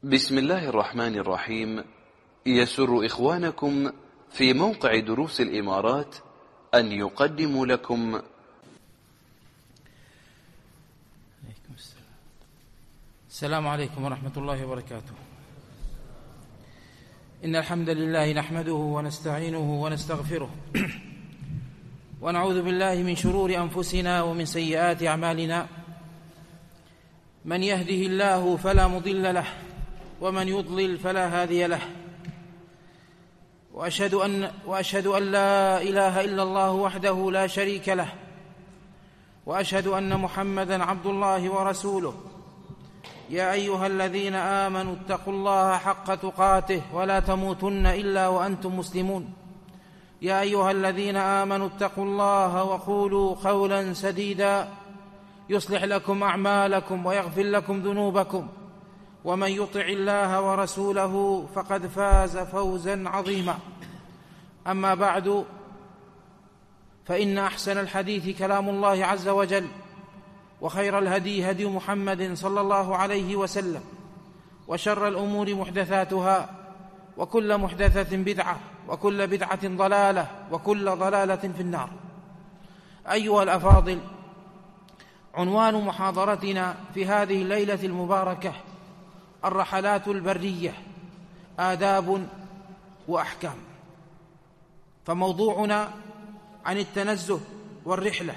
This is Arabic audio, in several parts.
بسم الله الرحمن الرحيم. يسر إخوانكم في موقع دروس الإمارات أن يقدموا لكم السلام عليكم ورحمة الله وبركاته. إن الحمد لله نحمده ونستعينه ونستغفره ونعوذ بالله من شرور أنفسنا ومن سيئات أعمالنا. من يهده الله فلا مضل له ومن يضلل فلا هادي له، وأشهد أن لا إله إلا الله وحده لا شريك له، وأشهد أن محمدًا عبد الله ورسوله. يا أيها الذين آمنوا اتقوا الله حق تقاته ولا تموتن إلا وأنتم مسلمون. يا أيها الذين آمنوا اتقوا الله وقولوا قولا سديدا يصلح لكم أعمالكم ويغفر لكم ذنوبكم، ومن يطع الله ورسوله فقد فاز فوزا عظيما. أما بعد، فإن أحسن الحديث كلام الله عز وجل، وخير الهدي هدي محمد صلى الله عليه وسلم، وشر الأمور محدثاتها، وكل محدثة بدعة، وكل بدعة ضلالة، وكل ضلالة في النار. أيها الأفاضل، عنوان محاضرتنا في هذه الليلة المباركة الرحلات البرية، آداب وأحكام. فموضوعنا عن التنزه والرحلة،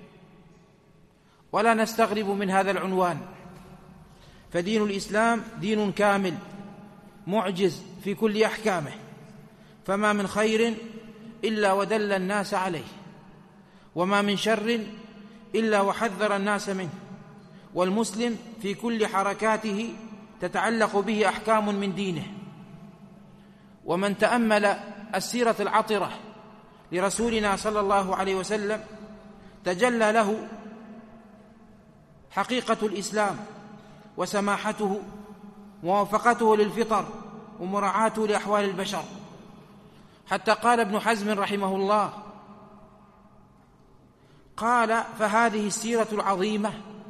ولا نستغرب من هذا العنوان، فدين الإسلام دين كامل معجز في كل أحكامه، فما من خير إلا ودل الناس عليه، وما من شر إلا وحذر الناس منه. والمسلم في كل حركاته تتعلق به أحكام من دينه. ومن تأمل السيرة العطرة لرسولنا صلى الله عليه وسلم تجلى له حقيقة الإسلام وسماحته وموافقته للفطر ومراعاته لأحوال البشر، حتى قال ابن حزم رحمه الله، قال: فهذه السيرة العظيمة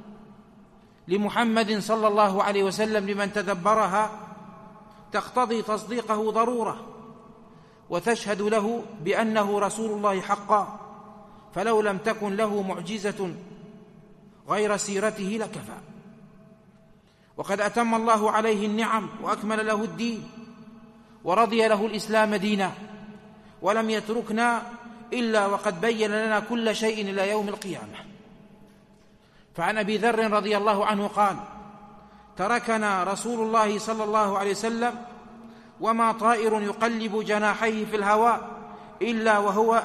لمحمد صلى الله عليه وسلم لمن تدبرها تقتضي تصديقه ضرورة، وتشهد له بأنه رسول الله حقا، فلو لم تكن له معجزة غير سيرته لكفى. وقد أتم الله عليه النعم وأكمل له الدين، ورضي له الإسلام دينا، ولم يتركنا إلا وقد بين لنا كل شيء إلى يوم القيامة. فعن أبي ذر رضي الله عنه قال: تركنا رسول الله صلى الله عليه وسلم وما طائر يقلب جناحيه في الهواء إلا وهو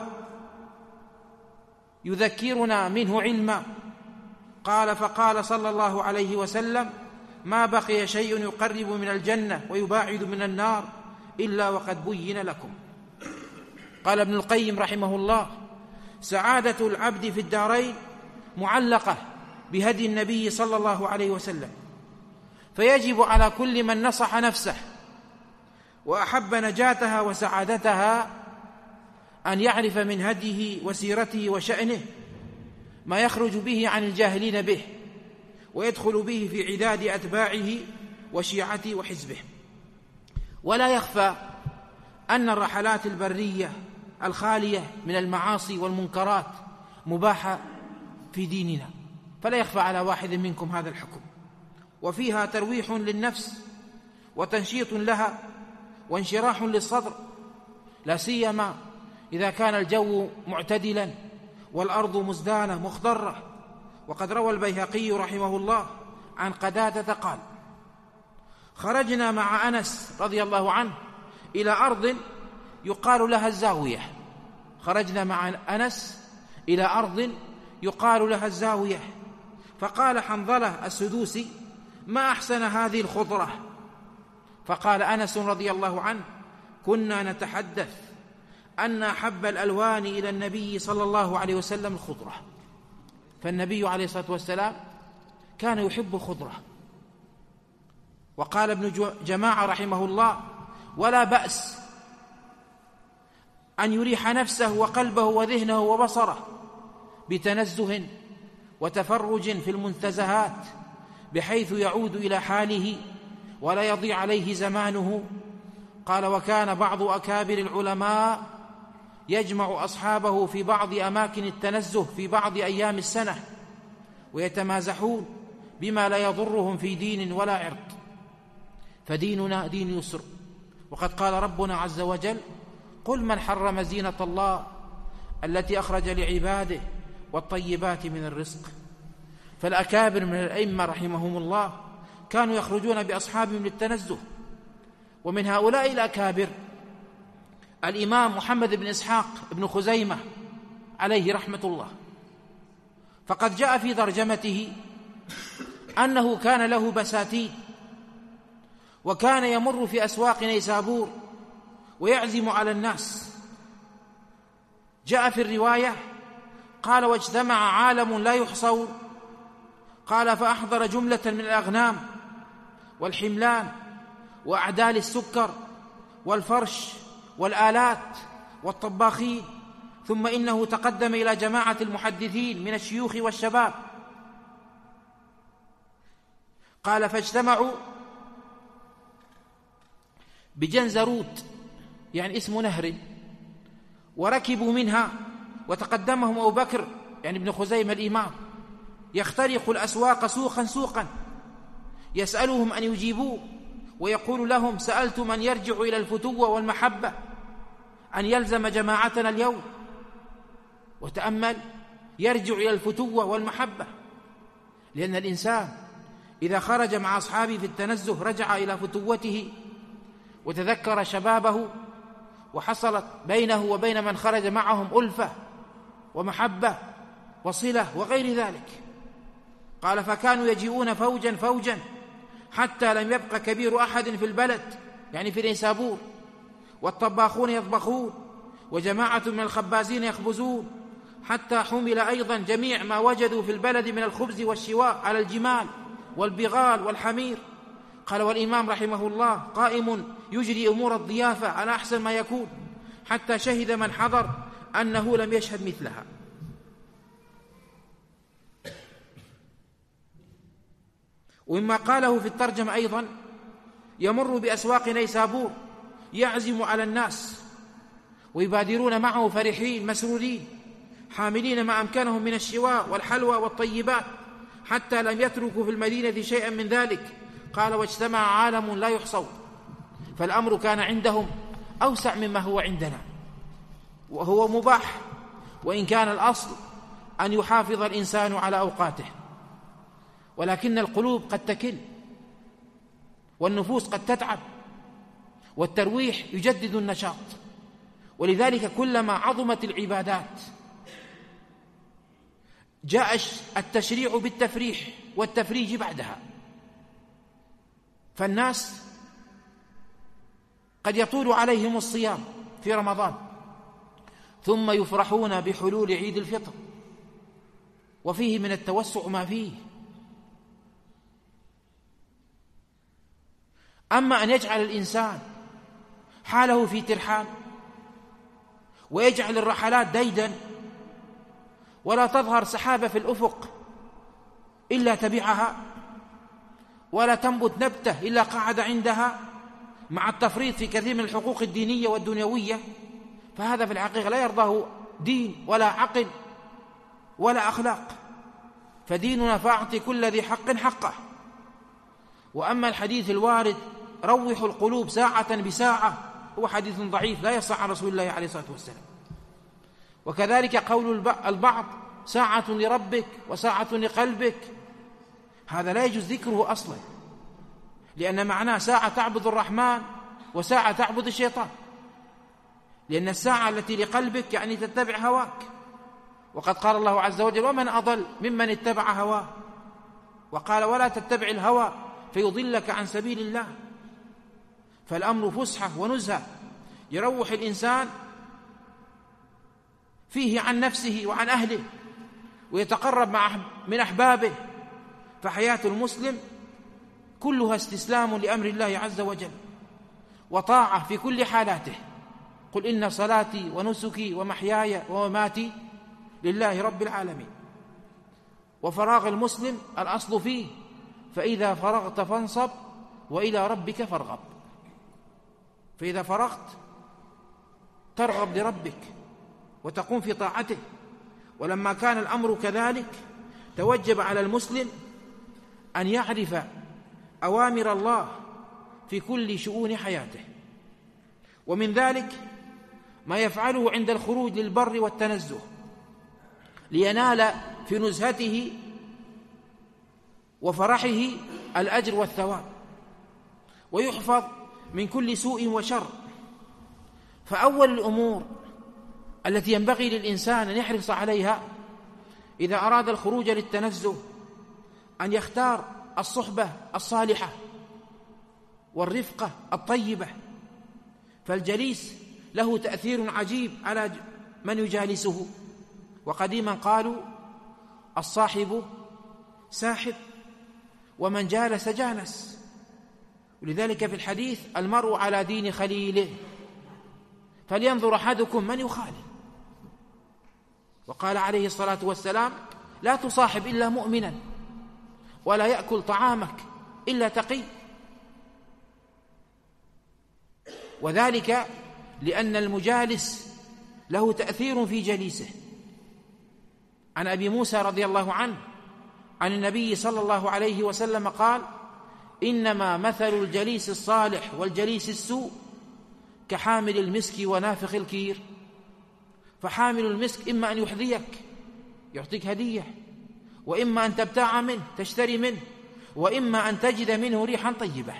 يذكرنا منه علما. قال: فقال صلى الله عليه وسلم: ما بقي شيء يقرب من الجنة ويباعد من النار إلا وقد بين لكم. قال ابن القيم رحمه الله: سعادة العبد في الدارين معلقة بهدي النبي صلى الله عليه وسلم، فيجب على كل من نصح نفسه وأحب نجاتها وسعادتها أن يعرف من هديه وسيرته وشأنه ما يخرج به عن الجاهلين به، ويدخل به في عداد أتباعه وشيعته وحزبه. ولا يخفى أن الرحلات البرية الخالية من المعاصي والمنكرات مباحة في ديننا، فلا يخفى على واحد منكم هذا الحكم، وفيها ترويح للنفس وتنشيط لها وانشراح للصدر، لا سيما إذا كان الجو معتدلا والأرض مزدانة مخضرة. وقد روى البيهقي رحمه الله عن قتادة قال: خرجنا مع أنس رضي الله عنه إلى أرض يقال لها الزاوية. خرجنا مع أنس إلى أرض يقال لها الزاوية، فقال حنظلة السدوسي: ما أحسن هذه الخضرة. فقال أنس رضي الله عنه: كنا نتحدث أن أحب الألوان إلى النبي صلى الله عليه وسلم الخضرة. فالنبي عليه الصلاة والسلام كان يحب الخضرة. وقال ابن جماعة رحمه الله: ولا بأس أن يريح نفسه وقلبه وذهنه وبصره بتنزه وتفرج في المنتزهات، بحيث يعود إلى حاله ولا يضيع عليه زمانه. قال: وكان بعض أكابر العلماء يجمع أصحابه في بعض أماكن التنزه في بعض أيام السنة ويتمازحون بما لا يضرهم في دين ولا عرض، فديننا دين يسر. وقد قال ربنا عز وجل: قل من حرم زينة الله التي أخرج لعباده والطيبات من الرزق. فالأكابر من الأئمة رحمهم الله كانوا يخرجون بأصحابهم للتنزه. ومن هؤلاء الأكابر الإمام محمد بن إسحاق بن خزيمة عليه رحمة الله، فقد جاء في ترجمته أنه كان له بساتين، وكان يمر في أسواق نيسابور ويعزم على الناس. جاء في الرواية قال: واجتمع عالم لا يحصون، قال: فأحضر جملة من الأغنام والحملان وأعدال السكر والفرش والآلات والطباخين، ثم إنه تقدم إلى جماعة المحدثين من الشيوخ والشباب. قال: فاجتمعوا بجنزروت، يعني اسم نهر، وركبوا منها، وتقدمهم أبو بكر يعني ابن خزيمة الإمام يخترق الأسواق سوقا سوقا، يسألهم أن يجيبوه، ويقول لهم: سألت من يرجع إلى الفتوة والمحبة أن يلزم جماعتنا اليوم. وتأمل، يرجع إلى الفتوة والمحبة، لأن الإنسان إذا خرج مع أصحابه في التنزه رجع إلى فتوته وتذكر شبابه، وحصلت بينه وبين من خرج معهم ألفة ومحبة وصلة وغير ذلك. قال: فكانوا يجيئون فوجا فوجا حتى لم يبق كبير أحد في البلد، يعني في نيسابور، والطباخون يطبخون، وجماعة من الخبازين يخبزون، حتى حمل أيضا جميع ما وجدوا في البلد من الخبز والشواء على الجمال والبغال والحمير. قال: والإمام رحمه الله قائم يجري أمور الضيافة على أحسن ما يكون، حتى شهد من حضر أنه لم يشهد مثلها. ومما قاله في الترجمة أيضا: يمر بأسواق نيسابور يعزم على الناس، ويبادرون معه فرحين مسرورين حاملين ما أمكنهم من الشواء والحلوى والطيبات، حتى لم يتركوا في المدينة شيئا من ذلك. قال: واجتمع عالم لا يحصون. فالأمر كان عندهم أوسع مما هو عندنا، وهو مباح، وإن كان الأصل أن يحافظ الإنسان على أوقاته، ولكن القلوب قد تكل، والنفوس قد تتعب، والترويح يجدد النشاط. ولذلك كلما عظمت العبادات جاء التشريع بالتفريح والتفريج بعدها. فالناس قد يطول عليهم الصيام في رمضان، ثم يفرحون بحلول عيد الفطر، وفيه من التوسع ما فيه. أما أن يجعل الإنسان حاله في ترحال، ويجعل الرحلات ديدا، ولا تظهر سحابة في الأفق إلا تبعها، ولا تنبت نبتة إلا قعد عندها، مع التفريط في كثير من الحقوق الدينية والدنيوية، فهذا في الحقيقة لا يرضاه دين ولا عقل ولا أخلاق. فديننا فأعطي كل ذي حق حقه. وأما الحديث الوارد: روحوا القلوب ساعة بساعة، هو حديث ضعيف لا يصح عن رسول الله عليه الصلاة والسلام. وكذلك قول البعض: ساعة لربك وساعة لقلبك، هذا لا يجوز ذكره أصلا، لأن معناه ساعة تعبد الرحمن وساعة تعبد الشيطان، لأن الساعة التي لقلبك يعني تتبع هواك، وقد قال الله عز وجل: ومن أضل ممن اتبع هواه، وقال: ولا تتبع الهوى فيضلك عن سبيل الله. فالأمر فسحة ونزهة يروح الإنسان فيه عن نفسه وعن أهله، ويتقرب من أحبابه. فحياة المسلم كلها استسلام لأمر الله عز وجل، وطاعة في كل حالاته. قل إن صلاتي ونسكي ومحياي ومماتي لله رب العالمين. وفراغ المسلم الأصل فيه: فإذا فرغت فانصب وإلى ربك فارغب. فإذا فرغت ترغب لربك وتقوم في طاعته. ولما كان الأمر كذلك توجب على المسلم أن يعرف أوامر الله في كل شؤون حياته، ومن ذلك ما يفعله عند الخروج للبر والتنزه لينال في نزهته وفرحه الأجر والثواب ويحفظ من كل سوء وشر. فأول الأمور التي ينبغي للإنسان أن يحرص عليها إذا أراد الخروج للتنزه أن يختار الصحبة الصالحة والرفقة الطيبة، فالجليس له تأثير عجيب على من يجالسه. وقديما قالوا الصاحب ساحب ومن جالس جانس، ولذلك في الحديث المرء على دين خليله فلينظر أحدكم من يخالف. وقال عليه الصلاة والسلام لا تصاحب إلا مؤمنا ولا يأكل طعامك إلا تقي، وذلك لأن المجالس له تأثير في جليسه. عن أبي موسى رضي الله عنه عن النبي صلى الله عليه وسلم قال إنما مثل الجليس الصالح والجليس السوء كحامل المسك ونافخ الكير. فحامل المسك إما أن يحذيك يعطيك هدية، وإما أن تبتاع منه تشتري منه، وإما أن تجد منه ريحا طيبة.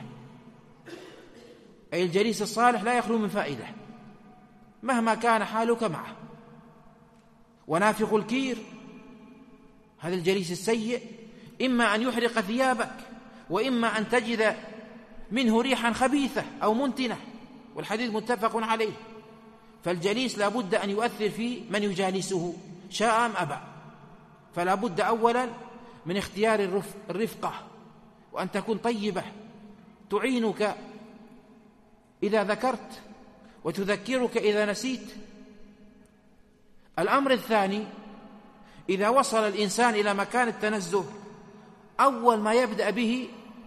أي الجليس الصالح لا يخلو من فائدة مهما كان حالك معه. ونافخ الكير هذا الجليس السيء إما أن يحرق ثيابك، وإما أن تجد منه ريحا خبيثة أو منتنة، والحديث متفق عليه. فالجليس لا بد أن يؤثر في من يجالسه شاء أم أبى. فلا بد أولا من اختيار الرفقة، وأن تكون طيبة تعينك إذا ذكرت وتذكرك إذا نسيت. الأمر الثاني إذا وصل الإنسان إلى مكان التنزه أول ما يبدأ به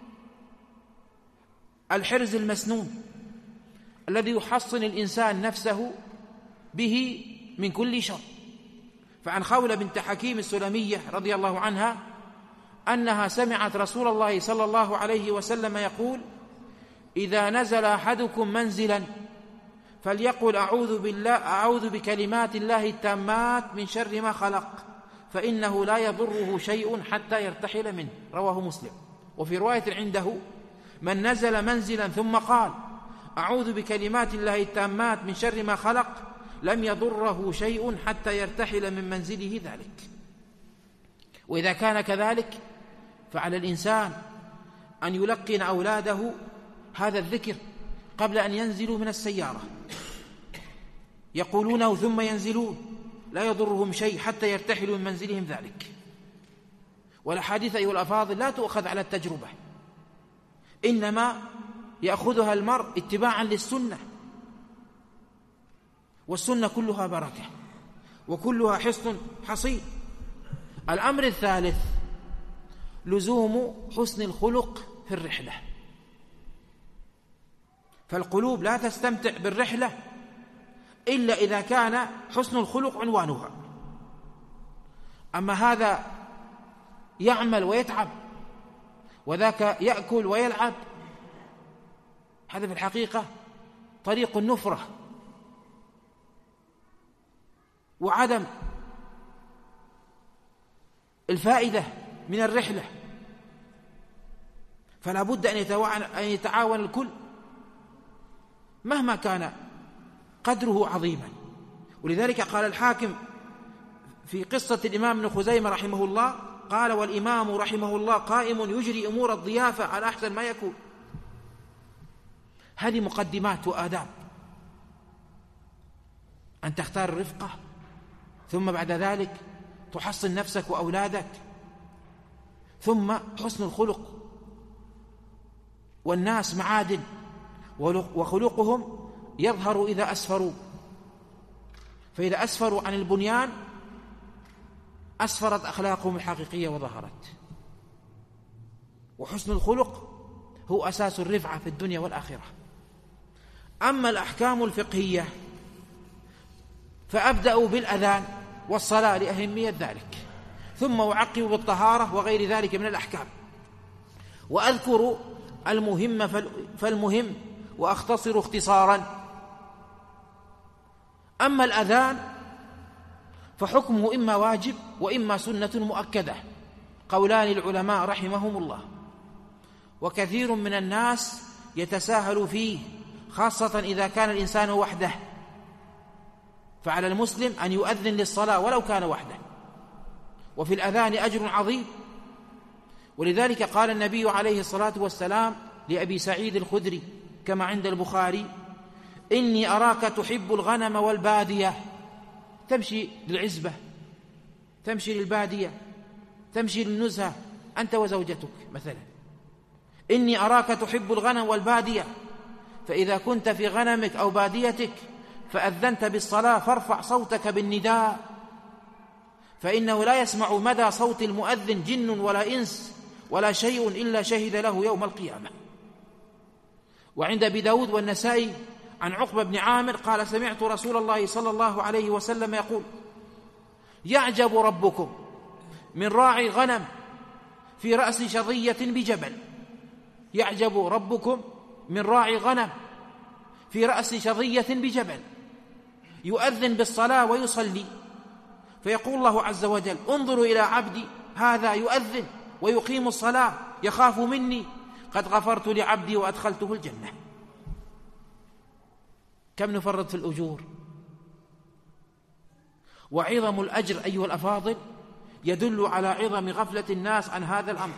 الحرز المسنون الذي يحصن الإنسان نفسه به من كل شر. فعن خولة بنت حكيم السلمية رضي الله عنها أنها سمعت رسول الله صلى الله عليه وسلم يقول إذا نزل أحدكم منزلا فليقل أعوذ بكلمات الله التامات من شر ما خلق فإنه لا يضره شيء حتى يرتحل منه. رواه مسلم. وفي رواية عنده من نزل منزلا ثم قال أعوذ بكلمات الله التامات من شر ما خلق لم يضره شيء حتى يرتحل من منزله ذلك. وإذا كان كذلك فعلى الإنسان أن يلقن أولاده هذا الذكر قبل أن ينزلوا من السيارة، يقولونه ثم ينزلون لا يضرهم شيء حتى يرتحلوا من منزلهم ذلك. والأحاديث أيها الأفاضل لا تؤخذ على التجربة، إنما يأخذها المرء اتباعا للسنة، والسنة كلها بركة وكلها حصن حصين. الأمر الثالث لزوم حسن الخلق في الرحلة. فالقلوب لا تستمتع بالرحلة إلا إذا كان حسن الخلق عنوانها. أما هذا يعمل ويتعب وذاك يأكل ويلعب، هذا في الحقيقة طريق النفرة وعدم الفائدة من الرحلة. فلا بد أن يتعاون الكل مهما كان قدره عظيما. ولذلك قال الحاكم في قصة الإمام ابن خزيمة رحمه الله قال والإمام رحمه الله قائم يجري أمور الضيافة على أحسن ما يكون. هذه مقدمات وآداب، أن تختار الرفقة، ثم بعد ذلك تحصن نفسك وأولادك، ثم حسن الخلق. والناس معادن وخلقهم يظهر إذا أسفروا، فإذا أسفروا عن البنيان أسفرت أخلاقهم الحقيقية وظهرت. وحسن الخلق هو أساس الرفعة في الدنيا والآخرة. أما الأحكام الفقهية فأبدأ بالأذان والصلاة لأهمية ذلك، ثم أعقب بالطهارة وغير ذلك من الأحكام، وأذكر المهم فالمهم وأختصر اختصارا. أما الأذان فحكمه إما واجب وإما سنة مؤكدة، قولان العلماء رحمهم الله، وكثير من الناس يتساهل فيه، خاصة إذا كان الإنسان وحده، فعلى المسلم أن يؤذن للصلاة ولو كان وحده، وفي الأذان أجر عظيم. ولذلك قال النبي عليه الصلاة والسلام لأبي سعيد الخدري كما عند البخاري: إني أراك تحب الغنم والبادية، تمشي للعزبة، تمشي للبادية، تمشي للنزهة أنت وزوجتك مثلا، إني أراك تحب الغنم والبادية، فإذا كنت في غنمك أو باديتك فأذنت بالصلاة فارفع صوتك بالنداء، فإنه لا يسمع مدى صوت المؤذن جن ولا إنس ولا شيء إلا شهد له يوم القيامة. وعند أبي داود والنسائي عن عقبة بن عامر قال: سمعت رسول الله صلى الله عليه وسلم يقول: يعجب ربكم من راعي غنم في رأس شظية بجبل. يعجب ربكم من راعي غنم في رأس شظية بجبل، يؤذن بالصلاة ويصلي، فيقول الله عز وجل: انظروا إلى عبدي هذا يؤذن ويقيم الصلاة يخاف مني، قد غفرت لعبدي وأدخلته الجنة. كم نفرط في الأجور؟ وعظم الأجر أيها الأفاضل يدل على عظم غفلة الناس عن هذا الأمر.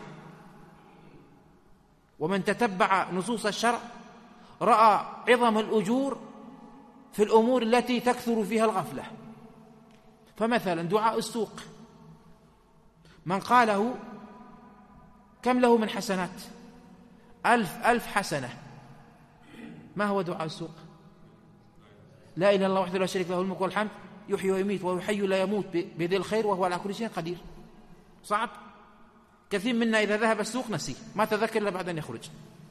ومن تتبع نصوص الشرع رأى عظم الأجور في الأمور التي تكثر فيها الغفلة. فمثلا دعاء السوق، من قاله كم له من حسنات؟ 1000 حسنة. ما هو دعاء السوق؟ لا إله إلا الله وحده لا شريك له الملك والحمد يحيي ويميت وهو حي لا يموت بيده الخير وهو على كل شيء قدير. صعب. كثير منا إذا ذهب السوق نسي، ما تذكر إلا بعد أن يخرج.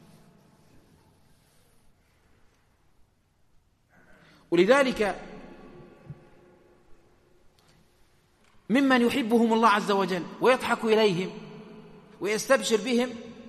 ولذلك ممن يحبهم الله عز وجل ويضحك إليهم ويستبشر بهم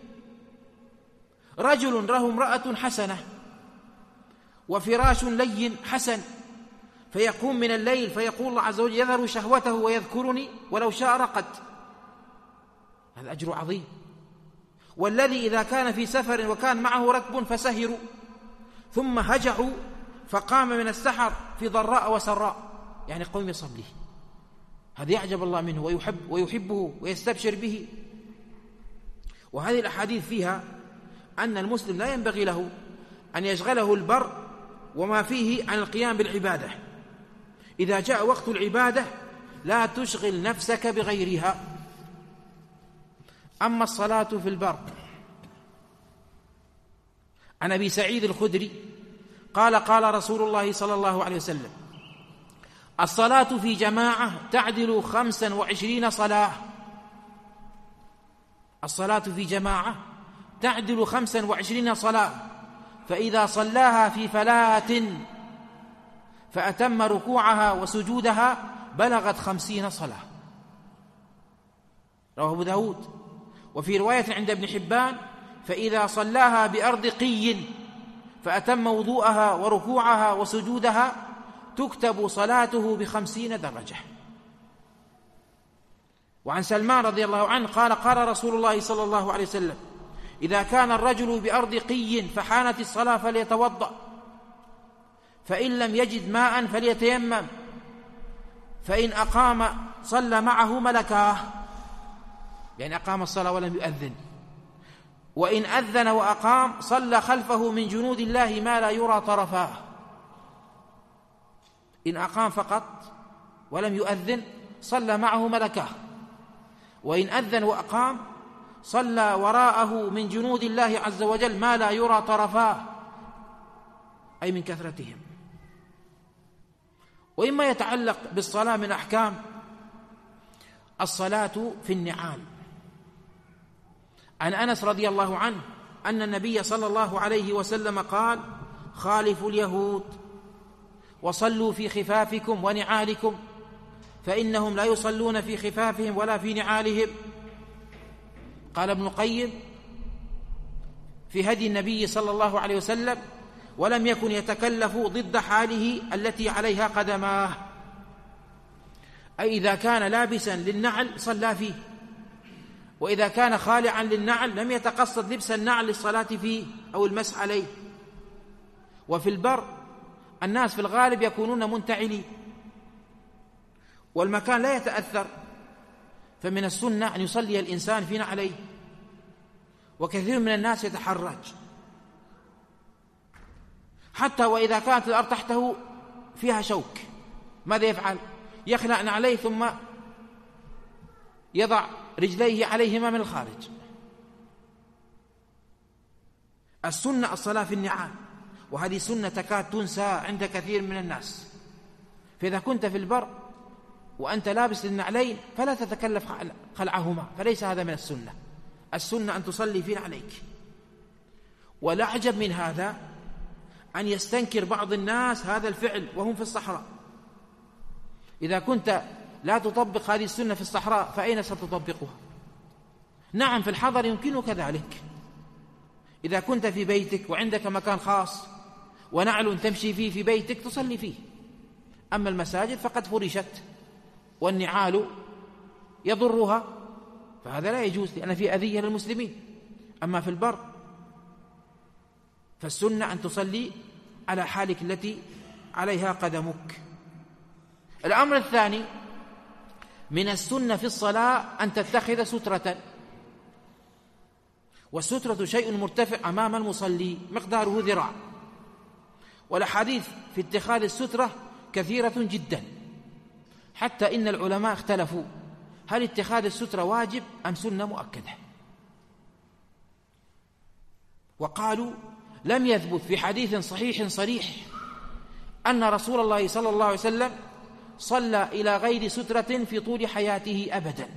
رجل له امرأة حسنة وفراش لين حسن، فيقوم من الليل فيقول الله عز وجل: يذر شهوته ويذكرني ولو شاء رقد. هذا أجر عظيم. والذي إذا كان في سفر وكان معه ركب فسهروا ثم هجعوا فقام من السحر في ضراء وسراء، يعني قوم يصلي، هذا يعجب الله منه ويحبه ويستبشر به. وهذه الأحاديث فيها أن المسلم لا ينبغي له أن يشغله البر وما فيه عن القيام بالعبادة. إذا جاء وقت العبادة لا تشغل نفسك بغيرها. أما الصلاة في البر، عن أبي سعيد الخدري قال: قال رسول الله صلى الله عليه وسلم: الصلاة في جماعة تعدل 25 صلاة. الصلاة في جماعة تعدل 25 صلاة، فإذا صلاها في فلاة فأتم ركوعها وسجودها بلغت 50 صلاة. رواه أبو داود. وفي رواية عند ابن حبان: فإذا صلاها بأرض قي فأتم وضوءها وركوعها وسجودها تكتب صلاته ب50 درجة. وعن سلمان رضي الله عنه قال: قال رسول الله صلى الله عليه وسلم: إذا كان الرجل بأرض قي فحانت الصلاة فليتوضأ، فإن لم يجد ماء فليتيمم، فإن أقام صلى معه ملكاه، يعني أقام الصلاة ولم يؤذن، وإن أذن وأقام صلى خلفه من جنود الله ما لا يرى طرفاه. إن أقام فقط ولم يؤذن صلى معه ملكاه، وإن أذن وأقام صلى وراءه من جنود الله عز وجل ما لا يرى طرفاه، أي من كثرتهم. وإما يتعلق بالصلاة من أحكام الصلاة في النعال. عن أنس رضي الله عنه أن النبي صلى الله عليه وسلم قال: خالفوا اليهود وصلوا في خفافكم ونعالكم، فإنهم لا يصلون في خفافهم ولا في نعالهم. قال ابن القيم في هدي النبي صلى الله عليه وسلم: ولم يكن يتكلف ضد حاله التي عليها قدماه، أي إذا كان لابسا للنعل صلى فيه، وإذا كان خالعا للنعل لم يتقصد لبس النعل للصلاة فيه أو المسح عليه. وفي البر الناس في الغالب يكونون منتعلين والمكان لا يتأثر، فمن السنة أن يصلي الإنسان في نعليه، وكثير من الناس يتحرج حتى وإذا كانت الأرض تحته فيها شوك، ماذا يفعل؟ يخلع نعليه ثم يضع رجليه عليهما من الخارج. السنة الصلاة في النعال، وهذه سنة تكاد تنسى عند كثير من الناس. فإذا كنت في البر وأنت لابس للنعلين فلا تتكلف خلعهما، فليس هذا من السنة. السنة أن تصلي في نعليك. ولا عجب من هذا أن يستنكر بعض الناس هذا الفعل وهم في الصحراء. إذا كنت لا تطبق هذه السنة في الصحراء فأين ستطبقها؟ نعم في الحضر يمكنك ذلك، إذا كنت في بيتك وعندك مكان خاص ونعل تمشي فيه في بيتك تصلي فيه. أما المساجد فقد فرشت والنعال يضرها، فهذا لا يجوز لأن في أذية للمسلمين. أما في البر فالسنة أن تصلي على حالك التي عليها قدمك. الأمر الثاني من السنة في الصلاة أن تتخذ سترة، والسترة شيء مرتفع أمام المصلي مقداره ذراع، والأحاديث في اتخاذ السترة كثيرة جدا، حتى إن العلماء اختلفوا هل اتخاذ السترة واجب أم سنة مؤكدة، وقالوا لم يثبت في حديث صحيح صريح أن رسول الله صلى الله عليه وسلم صلى إلى غير سترة في طول حياته أبدا.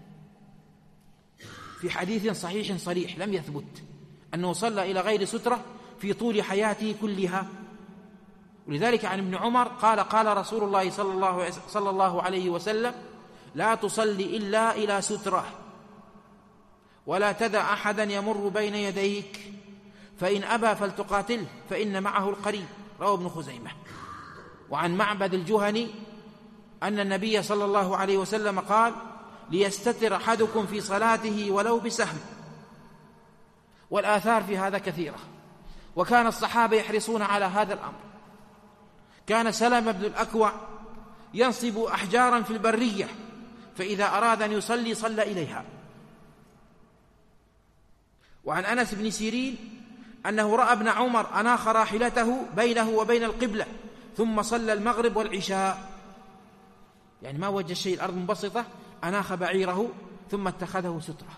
في حديث صحيح صريح لم يثبت أنه صلى إلى غير سترة في طول حياته كلها. ولذلك عن ابن عمر قال: قال رسول الله صلى الله عليه وسلم: لا تصلي إلا إلى سترة، ولا تدع أحدا يمر بين يديك، فإن أبى فلتقاتله فإن معه القرين. رواه ابن خزيمة. وعن معبد الجهني أن النبي صلى الله عليه وسلم قال: ليستتر أحدكم في صلاته ولو بسهم. والآثار في هذا كثيرة، وكان الصحابة يحرصون على هذا الأمر. كان سلمة بن الأكوع ينصب أحجارا في البرية، فإذا أراد أن يصلي صلى إليها. وعن أنس بن سيرين أنه رأى ابن عمر أناخ راحلته بينه وبين القبلة ثم صلى المغرب والعشاء، يعني ما وجه الشيء الأرض منبسطة، أناخ بعيره ثم اتخذه سترة.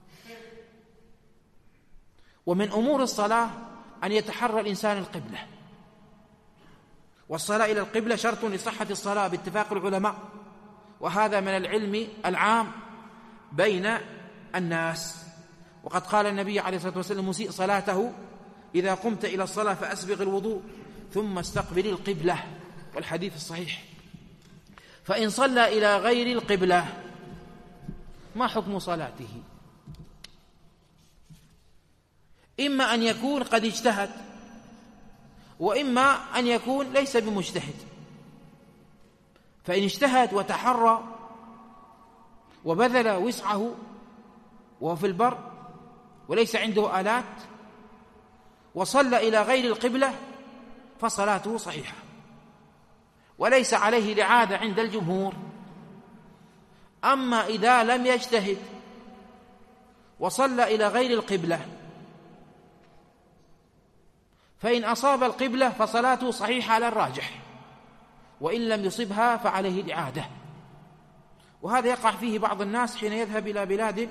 ومن أمور الصلاة أن يتحرى الإنسان القبلة، والصلاة إلى القبلة شرط لصحة الصلاة باتفاق العلماء، وهذا من العلم العام بين الناس. وقد قال النبي عليه الصلاة والسلام: مسيء صلاته إذا قمت إلى الصلاة فأسبغ الوضوء ثم استقبل القبلة، والحديث الصحيح. فإن صلى إلى غير القبلة ما حكم صلاته؟ إما أن يكون قد اجتهد، وإما أن يكون ليس بمجتهد. فإن اجتهد وتحرى وبذل وسعه وهو في البر وليس عنده آلات وصلى إلى غير القبلة فصلاته صحيحة وليس عليه الإعادة عند الجمهور. أما إذا لم يجتهد وصلى إلى غير القبلة فإن أصاب القبلة فصلاته صحيحة على الراجح، وإن لم يصبها فعليه الإعادة. وهذا يقع فيه بعض الناس حين يذهب إلى بلاد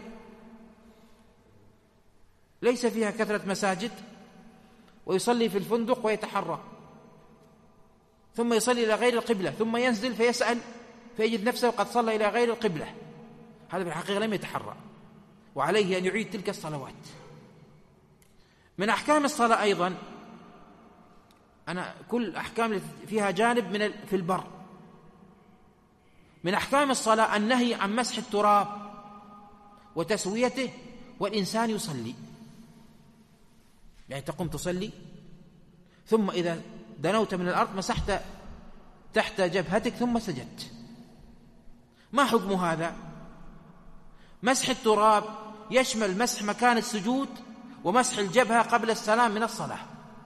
ليس فيها كثرة مساجد ويصلي في الفندق ويتحرى، ثم يصلي إلى غير القبلة، ثم ينزل فيسأل فيجد نفسه قد صلى إلى غير القبلة. هذا في الحقيقة لم يتحرى، وعليه أن يعيد تلك الصلوات. من أحكام الصلاة أيضا، كل أحكام فيها جانب في البر. من أحكام الصلاة النهي عن مسح التراب وتسويته والإنسان يصلي، يعني تقوم تصلي ثم إذا دنوت من الأرض مسحت تحت جبهتك ثم سجدت. ما حكم هذا؟ مسح التراب يشمل مسح مكان السجود ومسح الجبهة قبل السلام من الصلاة.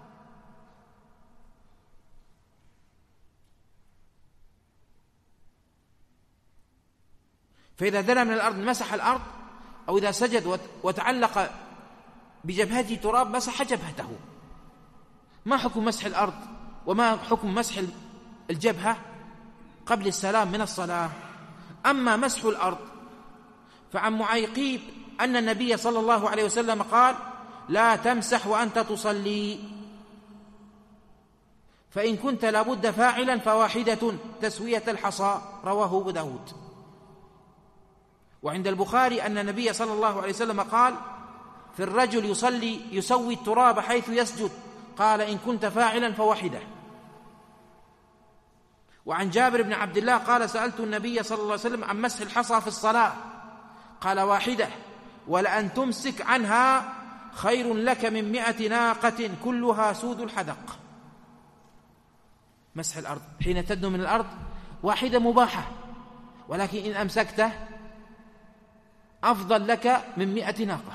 فإذا دنا من الأرض مسح الأرض، أو إذا سجد وتعلق بجبهته تراب مسح جبهته. ما حكم مسح الأرض وما حكم مسح الجبهة قبل السلام من الصلاة؟ أما مسح الأرض فعن معيقيب أن النبي صلى الله عليه وسلم قال: لا تمسح وأنت تصلي، فإن كنت لابد فاعلا فواحدة تسوية الحصى. رواه أبو داود. وعند البخاري أن النبي صلى الله عليه وسلم قال في الرجل يسوي التراب حيث يسجد، قال: إن كنت فاعلا فواحدة. وعن جابر بن عبد الله قال: سألت النبي صلى الله عليه وسلم عن مسح الحصى في الصلاة، قال: واحدة، ولأن تمسك عنها خير لك من 100 ناقة كلها سود الحدق. مسح الأرض حين تدنو من الأرض واحدة مباحة، ولكن إن أمسكته أفضل لك من 100 ناقة.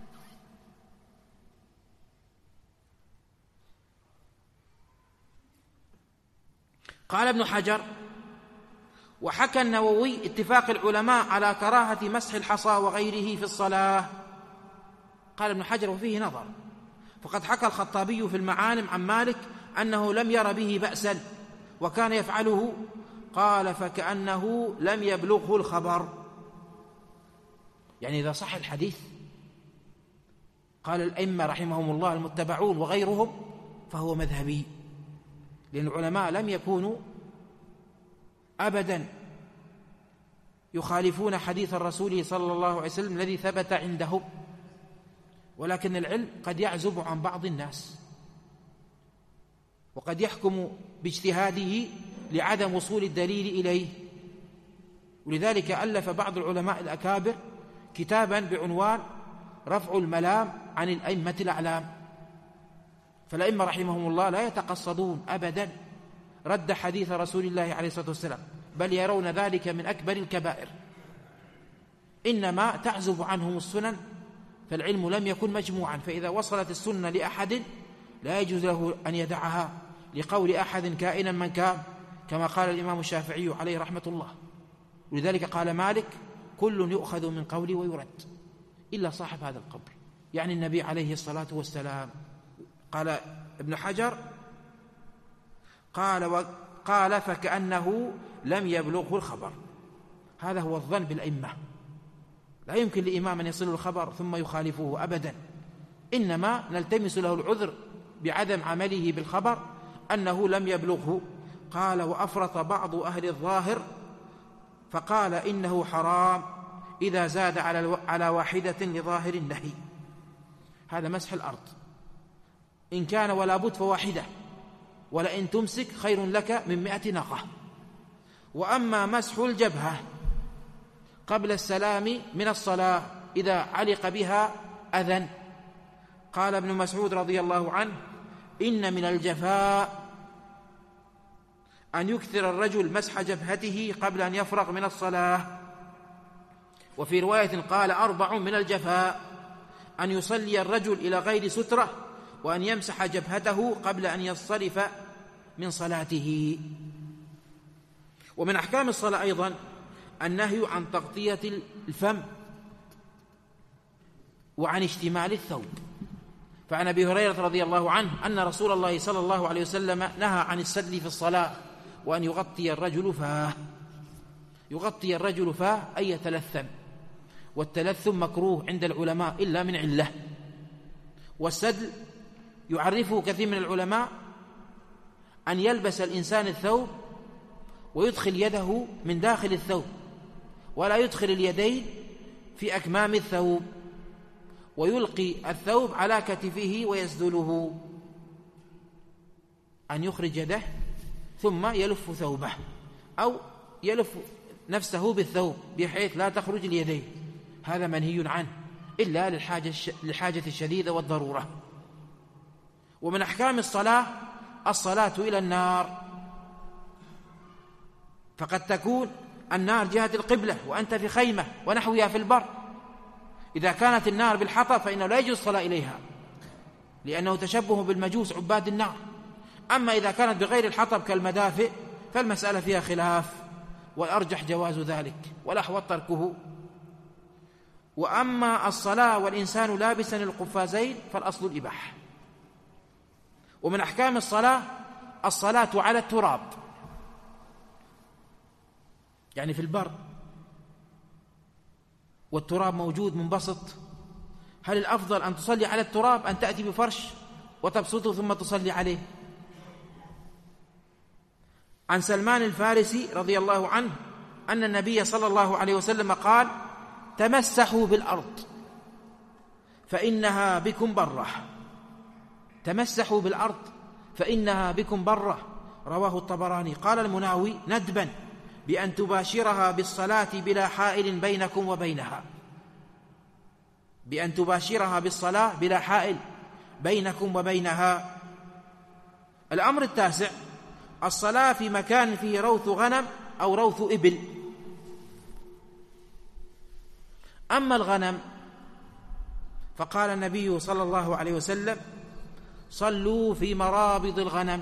قال ابن حجر: وحكى النووي اتفاق العلماء على كراهة مسح الحصى وغيره في الصلاة. قال ابن حجر: وفيه نظر، فقد حكى الخطابي في المعالم عن مالك أنه لم ير به بأسا وكان يفعله. قال: فكأنه لم يبلغه الخبر. يعني إذا صح الحديث، قال الأئمة رحمهم الله المتبعون وغيرهم، فهو مذهبي، لأن العلماء لم يكونوا أبدا يخالفون حديث الرسول صلى الله عليه وسلم الذي ثبت عندهم، ولكن العلم قد يعزب عن بعض الناس وقد يحكم باجتهاده لعدم وصول الدليل إليه. ولذلك ألف بعض العلماء الأكابر كتابا بعنوان رفع الملام عن الأئمة الأعلام. فالأئمة رحمهم الله لا يتقصدون أبدا رد حديث رسول الله عليه الصلاة والسلام، بل يرون ذلك من أكبر الكبائر، إنما تعزب عنهم السنن، فالعلم لم يكن مجموعا، فإذا وصلت السنة لأحد لا يجوز له أن يدعها لقول أحد كائنا من كان، كما قال الإمام الشافعي عليه رحمة الله. ولذلك قال مالك: كل يؤخذ من قولي ويرد إلا صاحب هذا القبر، يعني النبي عليه الصلاة والسلام. قال ابن حجر: قال فكأنه لم يبلغه الخبر. هذا هو الظن بالأئمة، لا يمكن لإمام أن يصل الخبر ثم يخالفه أبدا، إنما نلتمس له العذر بعدم عمله بالخبر أنه لم يبلغه. قال: وأفرط بعض أهل الظاهر فقال إنه حرام إذا زاد على واحدة لظاهر النهي. هذا مسح الأرض، إن كان ولا بد فواحدة، ولئن تمسك خير لك من 100 ناقة. وأما مسح الجبهة قبل السلام من الصلاة إذا علق بها أذى، قال ابن مسعود رضي الله عنه: إن من الجفاء أن يكثر الرجل مسح جبهته قبل أن يفرغ من الصلاة. وفي رواية قال: 4 من الجفاء أن يصلي الرجل إلى غير سترة، وأن يمسح جبهته قبل أن ينصرف من صلاته. ومن أحكام الصلاة أيضا النهي عن تغطية الفم وعن اشتمال الثوب. فعن أبي هريرة رضي الله عنه أن رسول الله صلى الله عليه وسلم نهى عن السدل في الصلاة، وأن يغطي الرجل فاه. يغطي الرجل فاه أي يتلثم، والتلثم مكروه عند العلماء إلا من علة. والسدل يعرفه كثير من العلماء أن يلبس الإنسان الثوب ويدخل يده من داخل الثوب، ولا يدخل اليدين في أكمام الثوب، ويلقي الثوب على كتفه ويسدله، أن يخرج يده ثم يلف ثوبه أو يلف نفسه بالثوب بحيث لا تخرج اليدين، هذا منهي عنه إلا للحاجة الشديدة والضرورة. ومن أحكام الصلاة إلى النار، فقد تكون النار جهة القبلة وأنت في خيمة ونحوها في البر، إذا كانت النار بالحطب فإنه لا يجوز الصلاة إليها لأنه تشبه بالمجوس عباد النار. أما إذا كانت بغير الحطب كالمدافئ فالمسألة فيها خلاف، والأرجح جواز ذلك والأحوط تركه. وأما الصلاة والإنسان لابسا القفازين فالأصل الإباحة. ومن أحكام الصلاة على التراب، يعني في البر والتراب موجود منبسط، هل الأفضل أن تصلي على التراب أن تأتي بفرش وتبسطه ثم تصلي عليه؟ عن سلمان الفارسي رضي الله عنه أن النبي صلى الله عليه وسلم قال: تمسحوا بالأرض فإنها بكم برة. تمسحوا بالأرض فإنها بكم برة، رواه الطبراني. قال المناوي: ندبا بأن تباشرها بالصلاة بلا حائل بينكم وبينها، بأن تباشرها بالصلاة بلا حائل بينكم وبينها. الأمر التاسع: الصلاة في مكان فيه روث غنم أو روث إبل. أما الغنم فقال النبي صلى الله عليه وسلم: صلوا في مرابض الغنم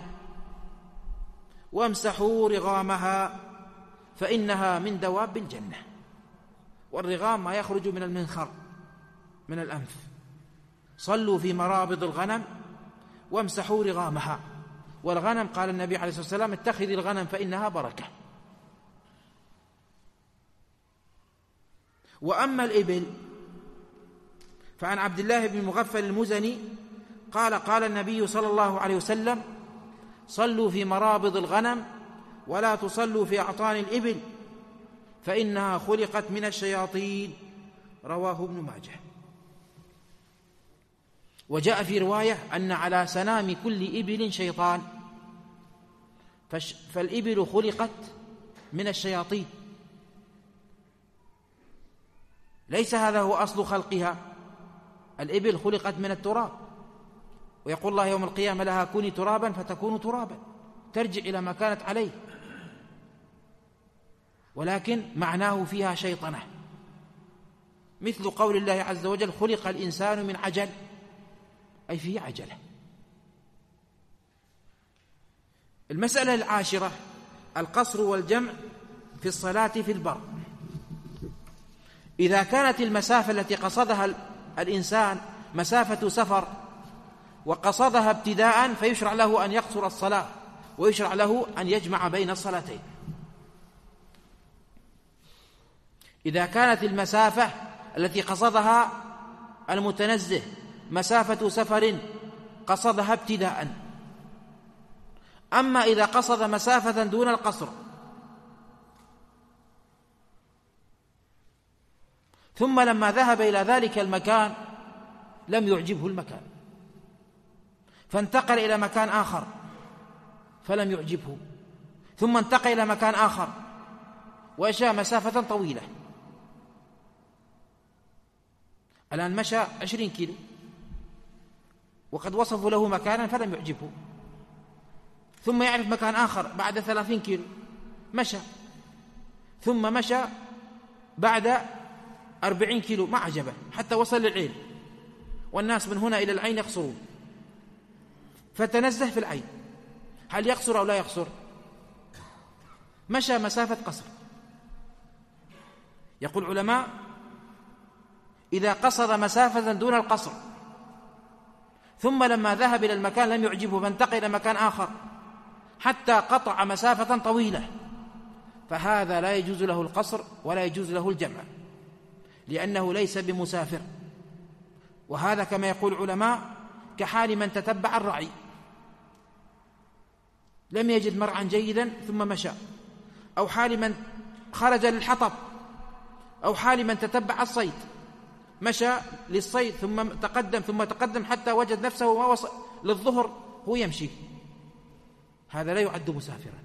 وامسحوا رغامها فإنها من دواب الجنة. والرغام ما يخرج من المنخر من الأنف. صلوا في مرابض الغنم وامسحوا رغامها. والغنم قال النبي عليه الصلاة والسلام: اتخذي الغنم فإنها بركة. وأما الإبل فعن عبد الله بن مغفل المزني قال: قال النبي صلى الله عليه وسلم: صلوا في مرابض الغنم ولا تصلوا في أعطان الإبل فإنها خلقت من الشياطين. رواه ابن ماجه. وجاء في رواية أن على سنام كل إبل شيطان، فالإبل خلقت من الشياطين، ليس هذا هو أصل خلقها. الإبل خلقت من التراب، ويقول الله يوم القيامة لها كوني ترابا فتكون ترابا، ترجع إلى ما كانت عليه، ولكن معناه فيها شيطنة، مثل قول الله عز وجل: خلق الإنسان من عجل، أي فيه عجلة. المسألة العاشرة: القصر والجمع في الصلاة في البر. إذا كانت المسافة التي قصدها الإنسان مسافة سفر وقصدها ابتداء فيشرع له أن يقصر الصلاة، ويشرع له أن يجمع بين الصلاتين. إذا كانت المسافة التي قصدها المتنزه مسافة سفر قصدها ابتداء. أما إذا قصد مسافة دون القصر ثم لما ذهب إلى ذلك المكان لم يعجبه المكان فانتقل إلى مكان آخر فلم يعجبه، ثم انتقل إلى مكان آخر ومشى مسافة طويلة، الآن مشى 20 كيلو وقد وصفوا له مكانا فلم يعجبه، ثم يعرف مكان آخر بعد 30 كيلو مشى، ثم مشى بعد 40 كيلو ما عجبه حتى وصل للعين، والناس من هنا إلى العين يقصرون، فتنزه في العين، هل يقصر أو لا يقصر؟ مشى مسافة قصر. يقول علماء: إذا قصد مسافة دون القصر ثم لما ذهب إلى المكان لم يعجبه فانتقل إلى مكان آخر حتى قطع مسافة طويلة، فهذا لا يجوز له القصر ولا يجوز له الجمع، لأنه ليس بمسافر. وهذا كما يقول علماء كحال من تتبع الرعي، لم يجد مرعا جيدا ثم مشى، أو حال من خرج للحطب، أو حال من تتبع الصيد مشى للصيد ثم تقدم حتى وجد نفسه وما وصل للظهر هو يمشي، هذا لا يعد مسافرا.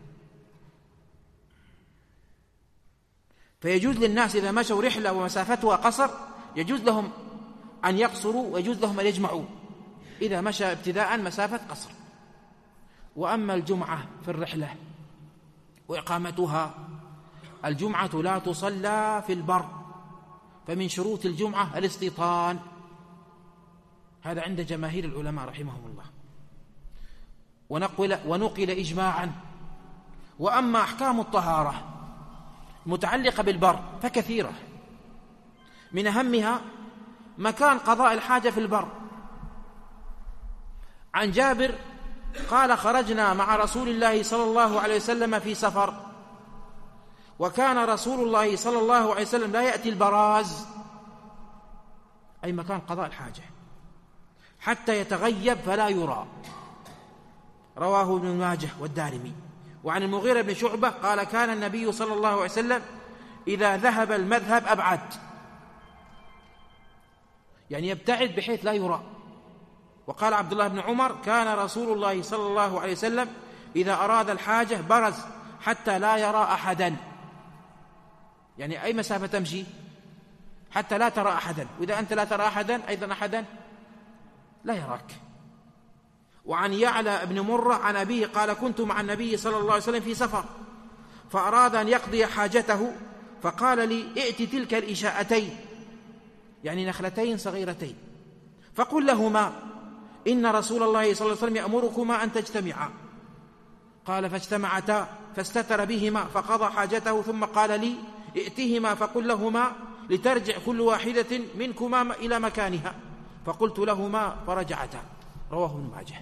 فيجوز للناس إذا مشوا رحلة ومسافتها قصر يجوز لهم أن يقصروا ويجوز لهم أن يجمعوا إذا مشى ابتداء مسافة قصر. وأما الجمعة في الرحلة وإقامتها، الجمعة لا تصلى في البر، فمن شروط الجمعة الاستيطان، هذا عند جماهير العلماء رحمهم الله، ونقل إجماعا. وأما أحكام الطهارة متعلقة بالبر فكثيرة، من أهمها مكان قضاء الحاجة في البر. عن جابر قال: خرجنا مع رسول الله صلى الله عليه وسلم في سفر، وكان رسول الله صلى الله عليه وسلم لا يأتي البراز، أي مكان قضاء الحاجة، حتى يتغيب فلا يرى. رواه ابن ماجه والدارمي. وعن المغيرة بن شعبة قال: كان النبي صلى الله عليه وسلم إذا ذهب المذهب أبعد، يعني يبتعد بحيث لا يرى. وقال عبد الله بن عمر: كان رسول الله صلى الله عليه وسلم إذا أراد الحاجة برز حتى لا يرى أحدا، يعني أي مسافة تمشي حتى لا ترى أحدا، وإذا أنت لا ترى أحدا أيضا أحدا لا يراك. وعن يعلى بن مرة عن أبيه قال: كنت مع النبي صلى الله عليه وسلم في سفر، فأراد أن يقضي حاجته، فقال لي: ائت تلك الإشاءتين، يعني نخلتين صغيرتين، فقل لهما: إن رسول الله صلى الله عليه وسلم يأمركما أن تجتمعا. قال: فاجتمعتا، فاستتر بهما فقضى حاجته، ثم قال لي: ائتهما فقل لهما لترجع كل واحدة منكما إلى مكانها، فقلت لهما فرجعتا. رواه ابن ماجه.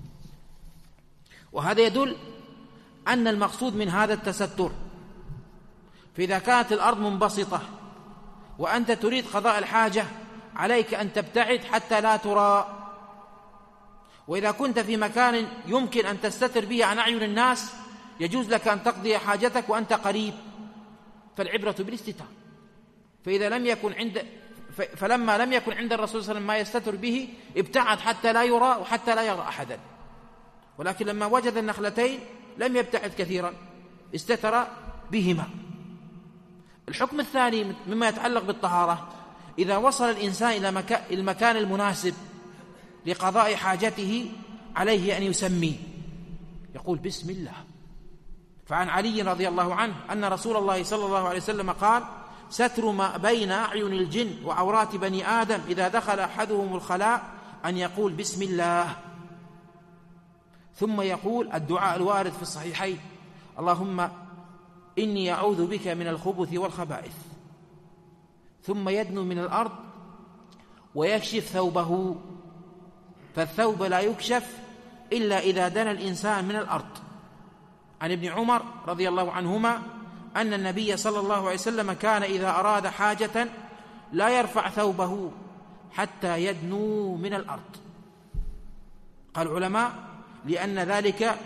وهذا يدل أن المقصود من هذا التستر، فإذا كانت الأرض منبسطة وأنت تريد قضاء الحاجة عليك أن تبتعد حتى لا ترى. وإذا كنت في مكان يمكن أن تستتر به عن أعين الناس يجوز لك أن تقضي حاجتك وأنت قريب، فالعبرة بالاستتار. فلما لم يكن عند الرسول صلى الله عليه وسلم ما يستتر به ابتعد حتى لا يرى وحتى لا يرى أحدا، ولكن لما وجد النخلتين لم يبتعد كثيرا، استتر بهما. الحكم الثاني مما يتعلق بالطهارة، إذا وصل الإنسان إلى المكان المناسب لقضاء حاجته عليه أن يسمي، يقول بسم الله. فعن علي رضي الله عنه أن رسول الله صلى الله عليه وسلم قال: ستر ما بين أعين الجن وعورات بني آدم إذا دخل أحدهم الخلاء أن يقول بسم الله، ثم يقول الدعاء الوارد في الصحيحين: اللهم إني أعوذ بك من الخبث والخبائث، ثم يدنو من الأرض ويكشف ثوبه، فالثوب لا يكشف إلا إذا دنا الإنسان من الأرض. عن ابن عمر رضي الله عنهما أن النبي صلى الله عليه وسلم كان إذا أراد حاجة لا يرفع ثوبه حتى يدنو من الأرض. قال العلماء: لأن ذلك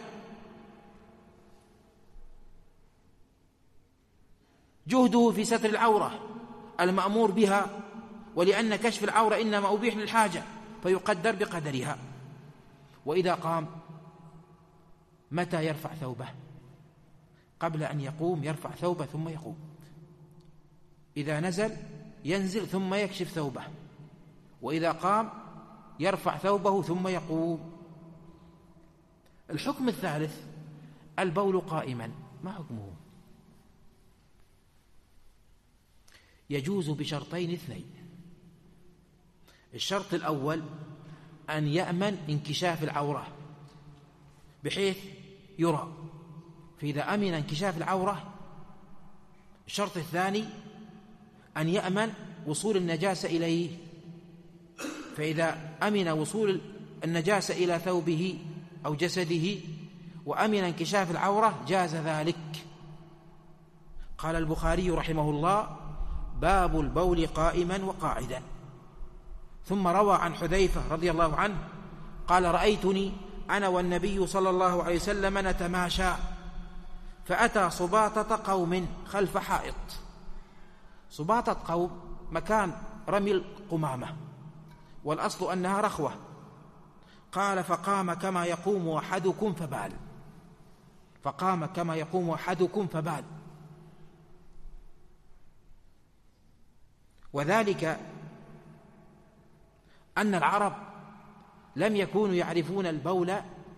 جهده في ستر العورة المأمور بها، ولأن كشف العورة إنما أبيح للحاجة فيقدر بقدرها. وإذا قام متى يرفع ثوبه؟ قبل أن يقوم يرفع ثوبه ثم يقوم، إذا نزل ينزل ثم يكشف ثوبه، وإذا قام يرفع ثوبه ثم يقوم. الحكم الثالث: البول قائما، ما حكمه؟ يجوز بشرطين اثنين. الشرط الأول أن يأمن انكشاف العورة بحيث يرى، فإذا أمن انكشاف العورة. الشرط الثاني أن يأمن وصول النجاسة إليه، فإذا أمن وصول النجاسة إلى ثوبه أو جسده وأمن انكشاف العورة جاز ذلك. قال البخاري رحمه الله: باب البول قائما وقاعدا. ثم روى عن حذيفة رضي الله عنه قال: رأيتني أنا والنبي صلى الله عليه وسلم نتماشى، فأتى صباطة قوم خلف حائط. صباطة قوم مكان رمي القمامة، والأصل أنها رخوة. قال فقام كما يقوم أحدكم فبال، فقام كما يقوم أحدكم فبال. وذلك أن العرب لم يكونوا يعرفون البول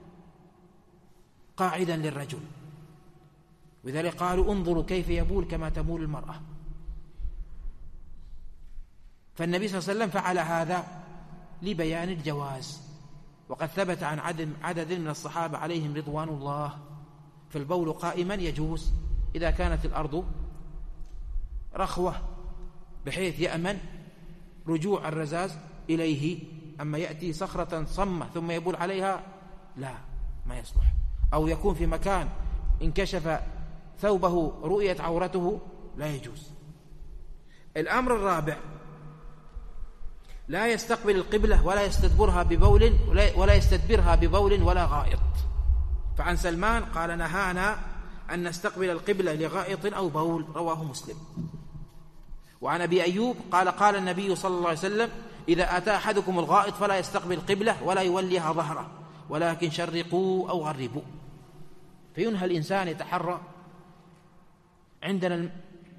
قاعدا للرجل، وذلك قالوا انظروا كيف يبول كما تبول المرأة. فالنبي صلى الله عليه وسلم فعل هذا لبيان الجواز، وقد ثبت عن عدد من الصحابة عليهم رضوان الله فالبول قائما يجوز إذا كانت الأرض رخوة بحيث يأمن رجوع الرزاز إليه. أما يأتي صخرة صمة ثم يبول عليها لا، ما يصلح. أو يكون في مكان انكشف ثوبه رؤية عورته لا يجوز. الأمر الرابع: لا يستقبل القبلة ولا يستدبرها ببول ولا غائط. فعن سلمان قال نهانا أن نستقبل القبلة لغائط أو بول، رواه مسلم. وعن أبي أيوب قال قال النبي صلى الله عليه وسلم إذا أتى أحدكم الغائط فلا يستقبل القبلة ولا يوليها ظهره، ولكن شرقوا أو غربوا. فينهى الإنسان يتحرى عندنا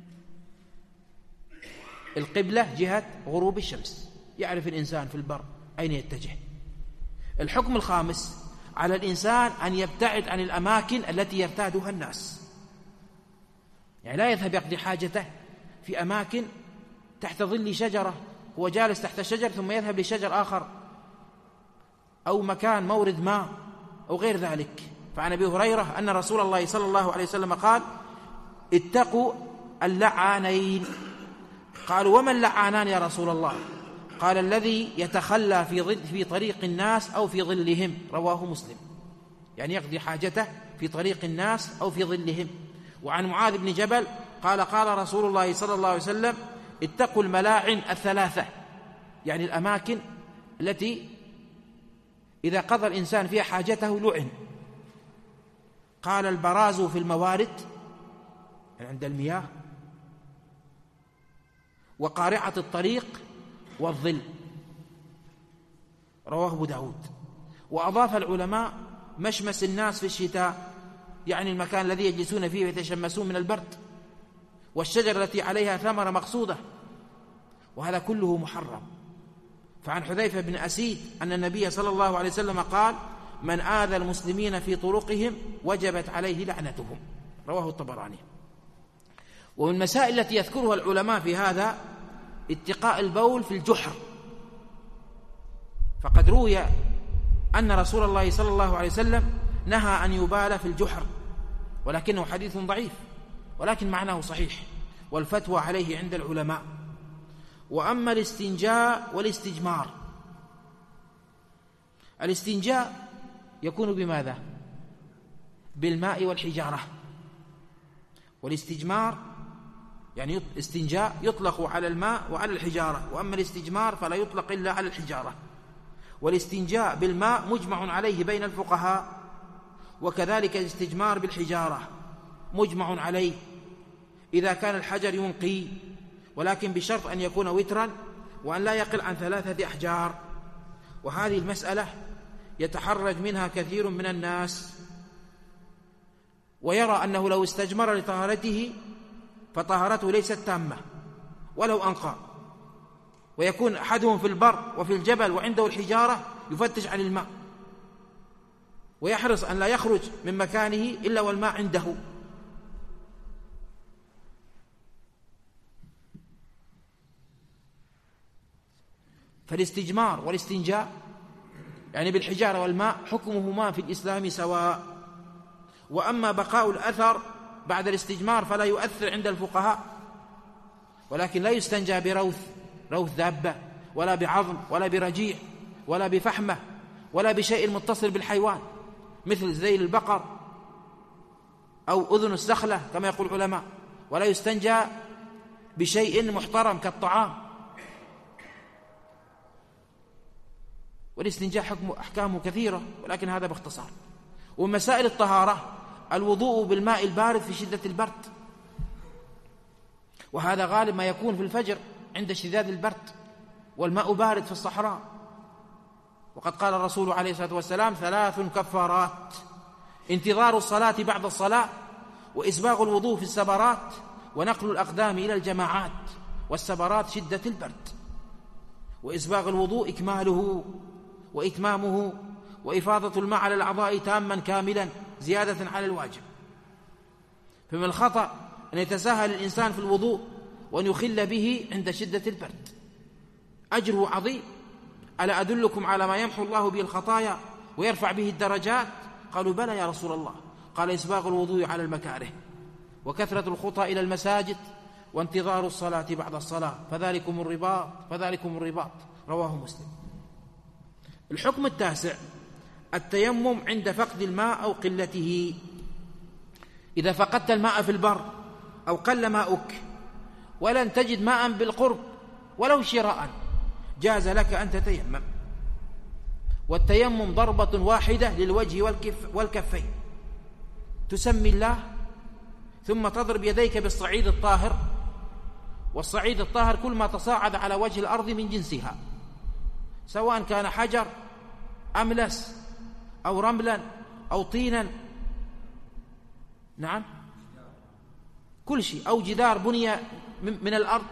القبلة جهة غروب الشمس، يعرف الإنسان في البر أين يتجه. الحكم الخامس: على الإنسان أن يبتعد عن الأماكن التي يرتادها الناس، يعني لا يذهب يقضي حاجته في أماكن تحت ظل شجرة، هو جالس تحت شجر ثم يذهب لشجر آخر، أو مكان مورد ماء أو غير ذلك. فعن أبي هريرة أن رسول الله صلى الله عليه وسلم قال اتقوا اللعانين. قالوا وما اللعانان يا رسول الله؟ قال الذي يتخلى في طريق الناس أو في ظلهم، رواه مسلم، يعني يقضي حاجته في طريق الناس أو في ظلهم. وعن معاذ بن جبل قال قال رسول الله صلى الله عليه وسلم اتقوا الملاعن الثلاثة، يعني الأماكن التي إذا قضى الإنسان فيها حاجته لعن. قال البراز في الموارد، يعني عند المياه، وقارعة الطريق، والظل، رواه أبو داود. وأضاف العلماء مشمس الناس في الشتاء، يعني المكان الذي يجلسون فيه ويتشمسون من البرد، والشجر التي عليها ثمرة مقصودة، وهذا كله محرم. فعن حذيفة بن أسيد أن النبي صلى الله عليه وسلم قال من آذى المسلمين في طرقهم وجبت عليه لعنتهم، رواه الطبراني. ومن المسائل التي يذكرها العلماء في هذا اتقاء البول في الجحر، فقد روي أن رسول الله صلى الله عليه وسلم نهى أن يبال في الجحر، ولكنه حديث ضعيف، ولكن معناه صحيح، والفتوى عليه عند العلماء. وأما الاستنجاء والاستجمار، الاستنجاء يكون بماذا؟ بالماء والحجارة. والاستجمار يعني استنجاء يطلق على الماء وعلى الحجارة، وأما الاستجمار فلا يطلق إلا على الحجارة. والاستنجاء بالماء مجمع عليه بين الفقهاء، وكذلك الاستجمار بالحجارة مجمع عليه إذا كان الحجر ينقي، ولكن بشرط أن يكون وترا وأن لا يقل عن 3 أحجار. وهذه المسألة يتحرج منها كثير من الناس، ويرى أنه لو استجمر لطهارته فطهارته ليست تامة ولو أنقى، ويكون أحدهم في البر وفي الجبل وعنده الحجارة يفتش عن الماء ويحرص أن لا يخرج من مكانه إلا والماء عنده. فالاستجمار والاستنجاء يعني بالحجارة والماء حكمهما في الإسلام سواء. وأما بقاء الأثر بعد الاستجمار فلا يؤثر عند الفقهاء، ولكن لا يستنجى روث دابة ولا بعظم ولا برجيع ولا بفحمة ولا بشيء متصل بالحيوان مثل ذيل البقر أو أذن السخلة كما يقول العلماء، ولا يستنجى بشيء محترم كالطعام. والاستنجاء أحكامه كثيرة، ولكن هذا باختصار. ومسائل الطهارة الوضوء بالماء البارد في شدة البرد، وهذا غالب ما يكون في الفجر عند اشتداد البرد، والماء بارد في الصحراء. وقد قال الرسول عليه الصلاة والسلام: 3 كفارات: انتظار الصلاة بعد الصلاة، وإسباغ الوضوء في السبرات، ونقل الأقدام إلى الجماعات. والسبرات شدة البرد، وإسباغ الوضوء إكماله وإتمامه، وإفاضة الماء على الأعضاء تاما كاملا زيادة على الواجب. فمن الخطأ أن يتساهل الإنسان في الوضوء وأن يخل به عند شدة البرد. أجره عظيم. ألا أدلكم على ما يمحو الله به الخطايا ويرفع به الدرجات؟ قالوا: بلى يا رسول الله. قال: إسباغ الوضوء على المكاره، وكثرة الخطى إلى المساجد، وانتظار الصلاة بعد الصلاة، فذلكم الرباط. رواه مسلم. الحكم التاسع: التيمم عند فقد الماء أو قلته. إذا فقدت الماء في البر أو قل ماؤك ولن تجد ماء بالقرب ولو شراء، جاز لك أن تتيمم. والتيمم ضربة واحدة للوجه والكفين. تسمي الله، ثم تضرب يديك بالصعيد الطاهر. والصعيد الطاهر كل ما تصاعد على وجه الأرض من جنسها، سواء كان حجر أملس أو رملا أو طينا، نعم، كل شيء، أو جدار بني من الأرض،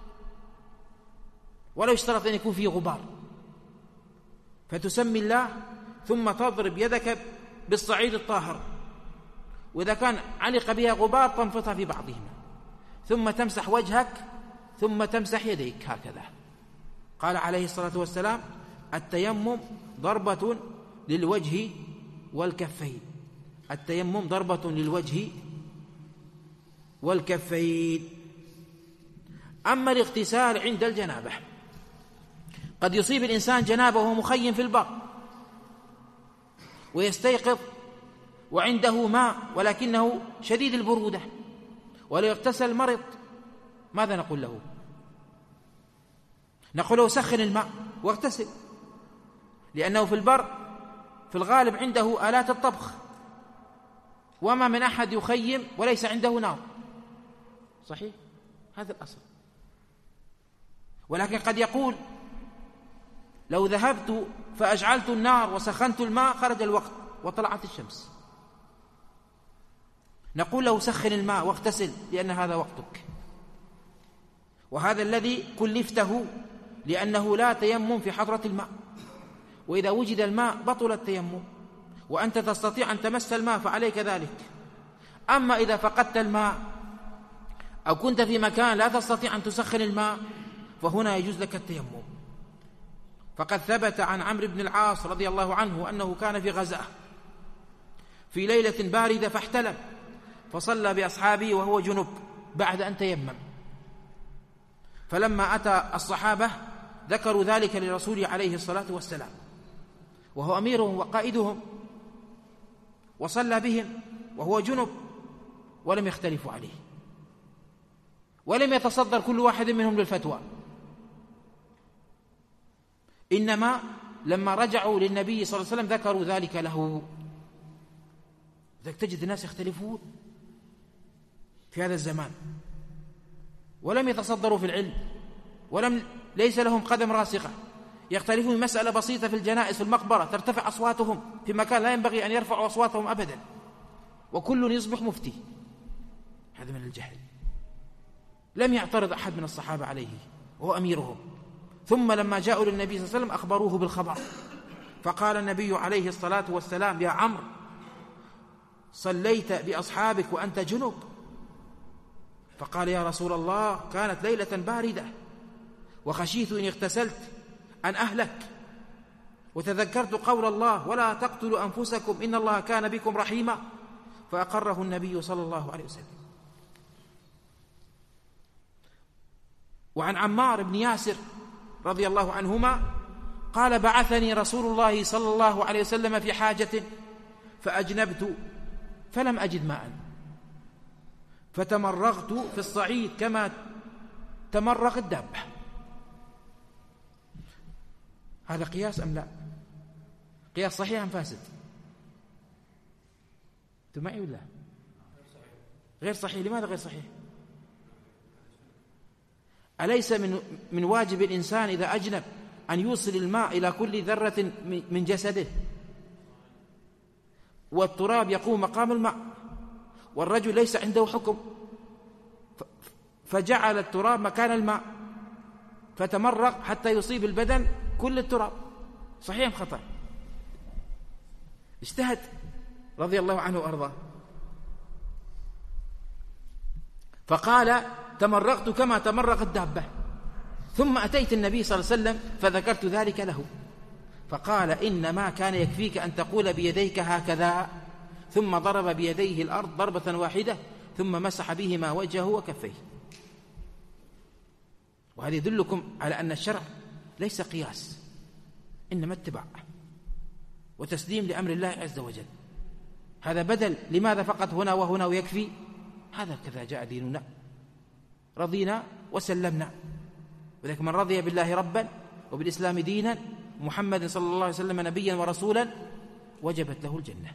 ولو اشترط أن يكون فيه غبار. فتسمي الله، ثم تضرب يدك بالصعيد الطاهر، وإذا كان علق بها غبار تنفضها في بعضهما، ثم تمسح وجهك، ثم تمسح يديك هكذا. قال عليه الصلاة والسلام: التيمم ضربة للوجه والكفين. التيمم ضربة للوجه والكفين. أما الاغتسال عند الجنابة، قد يصيب الإنسان جنابه وهو مخيم في البر، ويستيقظ وعنده ماء ولكنه شديد البرودة، ولو اغتسل مرض. ماذا نقول له؟ نقول له: سخن الماء واغتسل، لأنه في البر في الغالب عنده آلات الطبخ، وما من أحد يخيم وليس عنده نار. صحيح؟ هذا الأصل. ولكن قد يقول: لو ذهبت فأجعلت النار وسخنت الماء خرج الوقت وطلعت الشمس. نقول له: سخن الماء واغتسل، لأن هذا وقتك، وهذا الذي كلفته، لأنه لا تيمم في حضرة الماء، وإذا وجد الماء بطل التيمم، وأنت تستطيع أن تمس الماء فعليك ذلك. أما إذا فقدت الماء أو كنت في مكان لا تستطيع أن تسخن الماء، فهنا يجوز لك التيمم. فقد ثبت عن عمرو بن العاص رضي الله عنه أنه كان في غزاة في ليلة باردة فاحتلم، فصلى بأصحابه وهو جنب بعد أن تيمم. فلما أتى الصحابة ذكروا ذلك لرسول عليه الصلاة والسلام، وهو أميرهم وقائدهم، وصلى بهم وهو جنب، ولم يختلفوا عليه، ولم يتصدر كل واحد منهم للفتوى. إنما لما رجعوا للنبي صلى الله عليه وسلم ذكروا ذلك له. ذلك تجد الناس يختلفون في هذا الزمان، ولم يتصدروا في العلم، ليس لهم قدم راسخة. يختلفون في مسألة بسيطة في الجنائز في المقبرة، ترتفع أصواتهم في مكان لا ينبغي أن يرفعوا أصواتهم أبدا، وكل يصبح مفتي. هذا من الجهل. لم يعترض أحد من الصحابة عليه وهو أميرهم. ثم لما جاءوا للنبي صلى الله عليه وسلم أخبروه بالخبر، فقال النبي عليه الصلاة والسلام: يا عمرو، صليت بأصحابك وأنت جنب؟ فقال: يا رسول الله، كانت ليلة باردة وخشيت إن اغتسلت أن أهلك، وتذكرت قول الله: ولا تقتلوا أنفسكم إن الله كان بكم رحيما. فأقره النبي صلى الله عليه وسلم. وعن عمار بن ياسر رضي الله عنهما قال: بعثني رسول الله صلى الله عليه وسلم في حاجة فأجنبت فلم أجد ماء، فتمرغت في الصعيد كما تمرغ الدابة. هذا قياس أم لا؟ قياس صحيح أم فاسد؟ أنتم معي ولا غير صحيح؟ لماذا غير صحيح؟ أليس من واجب الإنسان إذا أجنب أن يوصل الماء إلى كل ذرة من جسده؟ والتراب يقوم مقام الماء، والرجل ليس عنده حكم فجعل التراب مكان الماء فتمرق حتى يصيب البدن كل التراب. صحيح أم خطأ؟ اجتهد رضي الله عنه وأرضاه، فقال تمرقت كما تمرق الدابة. ثم أتيت النبي صلى الله عليه وسلم فذكرت ذلك له، فقال إنما كان يكفيك أن تقول بيديك هكذا، ثم ضرب بيديه الأرض ضربة واحدة ثم مسح بهما وجهه وكفيه. وهذا يدلكم على أن الشرع ليس قياس، إنما اتباع وتسليم لأمر الله عز وجل. هذا بدل لماذا فقط هنا وهنا ويكفي؟ هذا كذا جاء ديننا، رضينا وسلمنا. وذلك من رضي بالله ربا وبالإسلام دينا محمد صلى الله عليه وسلم نبيا ورسولا وجبت له الجنة.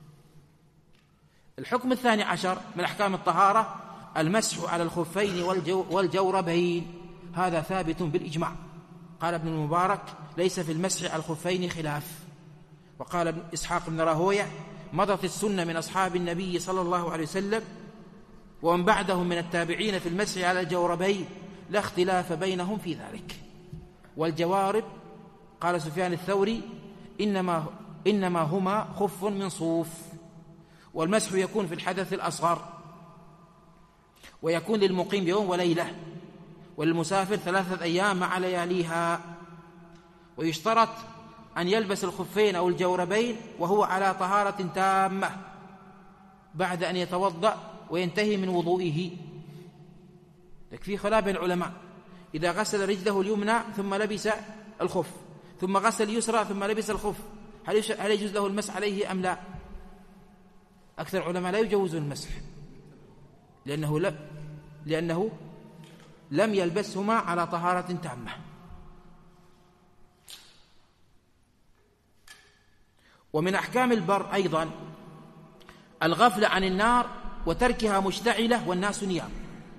الحكم الثاني عشر من أحكام الطهارة المسح على الخفين والجوربين. هذا ثابت بالإجماع. قال ابن المبارك ليس في المسح على الخفين خلاف. وقال ابن إسحاق بن راهوية مضت السنة من أصحاب النبي صلى الله عليه وسلم ومن بعدهم من التابعين في المسح على الجوربين، لا اختلاف بينهم في ذلك. والجوارب قال سفيان الثوري إنما هما خف من صوف. والمسح يكون في الحدث الأصغر، ويكون للمقيم يوم وليلة، وللمسافر 3 أيام مع لياليها. ويشترط أن يلبس الخفين أو الجوربين وهو على طهارة تامة بعد أن يتوضأ وينتهي من وضوئه. يكفي خلاف بين العلماء إذا غسل رجله اليمنى ثم لبس الخف، ثم غسل اليسرى ثم لبس الخف، هل يجوز له المسح عليه أم لا؟ أكثر العلماء لا يجوزون المسح لأنه لم يلبسهما على طهارة تامة. ومن أحكام البر أيضا الغفلة عن النار وتركها مشتعلة والناس نيام،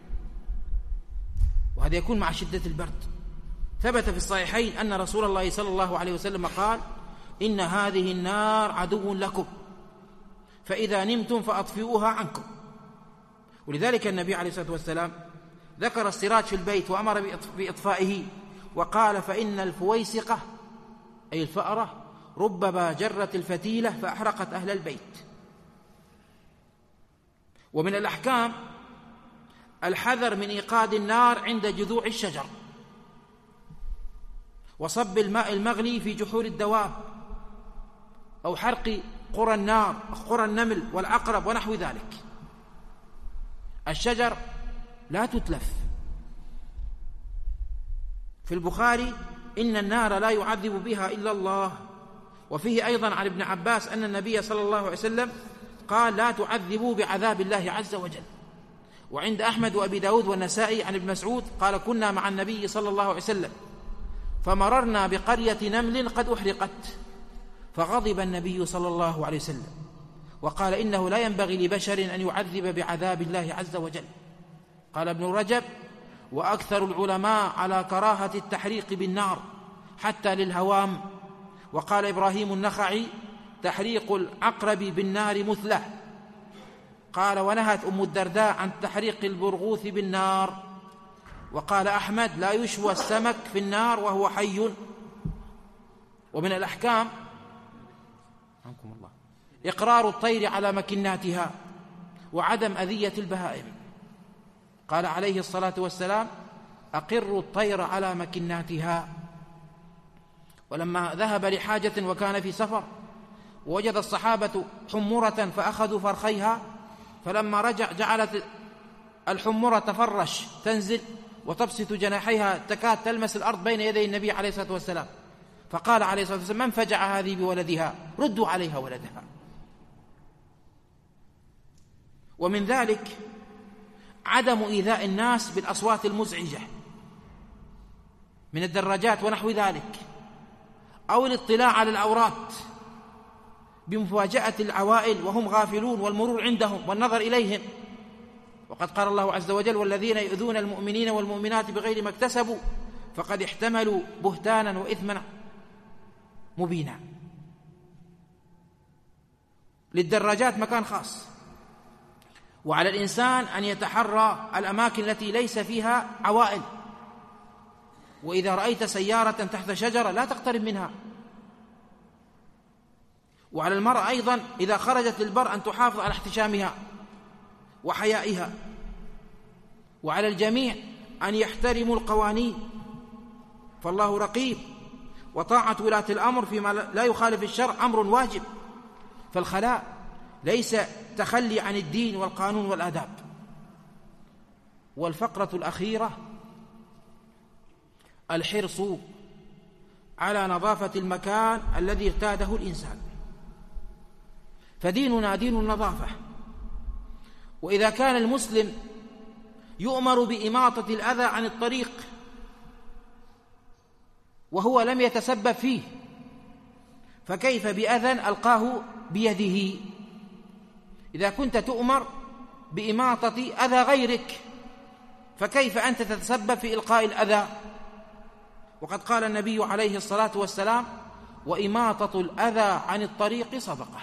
وهذا يكون مع شدة البرد. ثبت في الصحيحين أن رسول الله صلى الله عليه وسلم قال إن هذه النار عدو لكم فإذا نمتم فأطفئوها عنكم. ولذلك النبي عليه الصلاة والسلام ذكر السراج في البيت وأمر بإطفائه، وقال فإن الفويسقة أي الفأرة ربما جرت الفتيلة فأحرقت أهل البيت. ومن الأحكام الحذر من إيقاد النار عند جذوع الشجر، وصب الماء المغلي في جحور الدواب، أو حرق قرى النار قرى النمل والعقرب ونحو ذلك. الشجر لا تتلف. في البخاري إن النار لا يعذب بها إلا الله. وفيه أيضا عن ابن عباس أن النبي صلى الله عليه وسلم قال لا تعذبوا بعذاب الله عز وجل. وعند أحمد وأبي داود والنسائي عن ابن مسعود قال كنا مع النبي صلى الله عليه وسلم فمررنا بقرية نمل قد أحرقت، فغضب النبي صلى الله عليه وسلم وقال إنه لا ينبغي لبشر أن يعذب بعذاب الله عز وجل. قال ابن رجب وأكثر العلماء على كراهة التحريق بالنار حتى للهوام. وقال إبراهيم النخعي تحريق العقرب بالنار مثله. قال ونهت أم الدرداء عن تحريق البرغوث بالنار. وقال أحمد لا يشوى السمك في النار وهو حي. ومن الأحكام إقرار الطير على مكناتها وعدم أذية البهائم. قال عليه الصلاة والسلام أقروا الطير على مكناتها. ولما ذهب لحاجة وكان في سفر ووجد الصحابة حمرة فأخذوا فرخيها، فلما رجع جعلت الحمرة تفرش تنزل وتبسط جناحيها تكاد تلمس الأرض بين يدي النبي عليه الصلاة والسلام، فقال عليه الصلاة والسلام من فجع هذه بولدها؟ ردوا عليها ولدها. ومن ذلك عدم إيذاء الناس بالأصوات المزعجة من الدراجات ونحو ذلك، أو الاطلاع على العورات بمفاجأة العوائل وهم غافلون والمرور عندهم والنظر إليهم، وقد قال الله عز وجل: والذين يؤذون المؤمنين والمؤمنات بغير ما اكتسبوا فقد احتملوا بهتانا وإثما مبينا. للدراجات مكان خاص، وعلى الإنسان أن يتحرى الأماكن التي ليس فيها عوائل. وإذا رأيت سيارة تحت شجرة لا تقترب منها. وعلى المرأة أيضا إذا خرجت للبر أن تحافظ على احتشامها وحيائها. وعلى الجميع أن يحترموا القوانين، فالله رقيب، وطاعة ولاة الأمر فيما لا يخالف الشرع أمر واجب. فالخلاء ليس تخلي عن الدين والقانون والآداب. والفقرة الأخيرة الحرص على نظافة المكان الذي ارتاده الإنسان، فديننا دين النظافة. وإذا كان المسلم يؤمر بإماطة الأذى عن الطريق وهو لم يتسبب فيه، فكيف بأذى ألقاه بيده؟ إذا كنت تؤمر بإماطة أذى غيرك، فكيف أنت تتسبب في إلقاء الأذى؟ وقد قال النبي عليه الصلاة والسلام: وإماطة الأذى عن الطريق صدقة.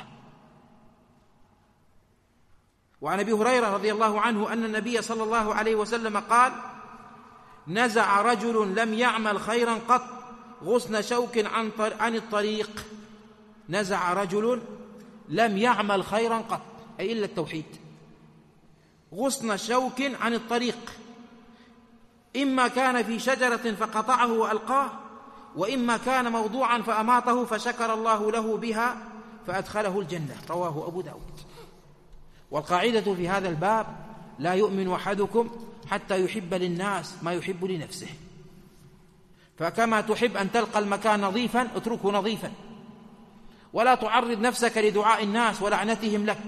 وعن أبي هريرة رضي الله عنه أن النبي صلى الله عليه وسلم قال: نزع رجل لم يعمل خيرا قط غصن شوك عن الطريق. نزع رجل لم يعمل خيرا قط، أي إلا التوحيد، غصن شوك عن الطريق، إما كان في شجرة فقطعه وألقاه، وإما كان موضوعا فأماطه فشكر الله له بها فأدخله الجنة. رواه أبو داود. والقاعدة في هذا الباب: لا يؤمن أحدكم حتى يحب للناس ما يحب لنفسه. فكما تحب أن تلقى المكان نظيفا اتركه نظيفا، ولا تعرض نفسك لدعاء الناس ولعنتهم لك.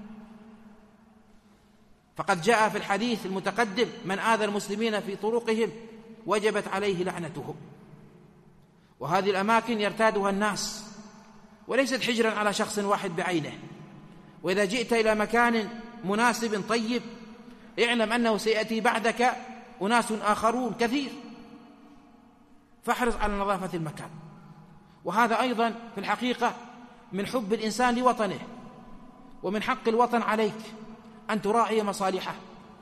فقد جاء في الحديث المتقدم: من آذى المسلمين في طرقهم وجبت عليه لعنتهم. وهذه الأماكن يرتادها الناس وليست حجرا على شخص واحد بعينه. وإذا جئت إلى مكان مناسب طيب اعلم أنه سيأتي بعدك أناس آخرون كثير، فاحرص على نظافة المكان. وهذا أيضا في الحقيقة من حب الإنسان لوطنه، ومن حق الوطن عليك أن تراعي مصالحه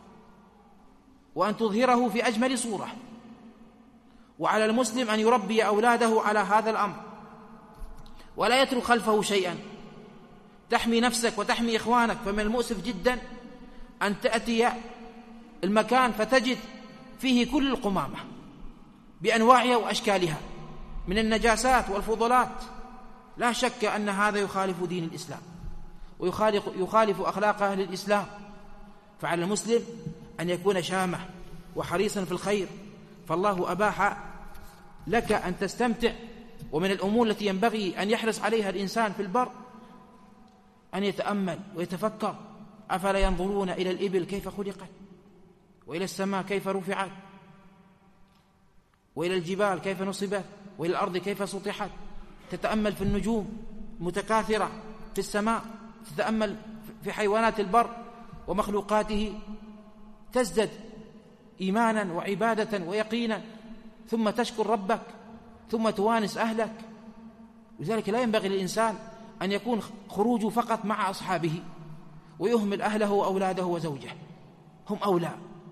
وأن تظهره في أجمل صورة. وعلى المسلم أن يربي أولاده على هذا الأمر، ولا يترك خلفه شيئا. تحمي نفسك وتحمي إخوانك. فمن المؤسف جدا أن تأتي المكان فتجد فيه كل القمامة بأنواعها وأشكالها من النجاسات والفضلات. لا شك أن هذا يخالف دين الإسلام ويخالف أخلاق أهل الإسلام. فعلى المسلم أن يكون شامة وحريصا في الخير، فالله أباح لك أن تستمتع. ومن الأمور التي ينبغي أن يحرص عليها الإنسان في البر أن يتأمل ويتفكر: أفلا ينظرون إلى الإبل كيف خلقت، وإلى السماء كيف رفعت، وإلى الجبال كيف نصبت، وإلى الأرض كيف سطحت. تتأمل في النجوم متكاثرة في السماء، تتأمل في حيوانات البر ومخلوقاته، تزدد إيمانا وعبادة ويقينا، ثم تشكر ربك، ثم توانس أهلك. لذلك لا ينبغي للإنسان أن يكون خروجه فقط مع أصحابه ويهمل أهله وأولاده وزوجه، هم أولى.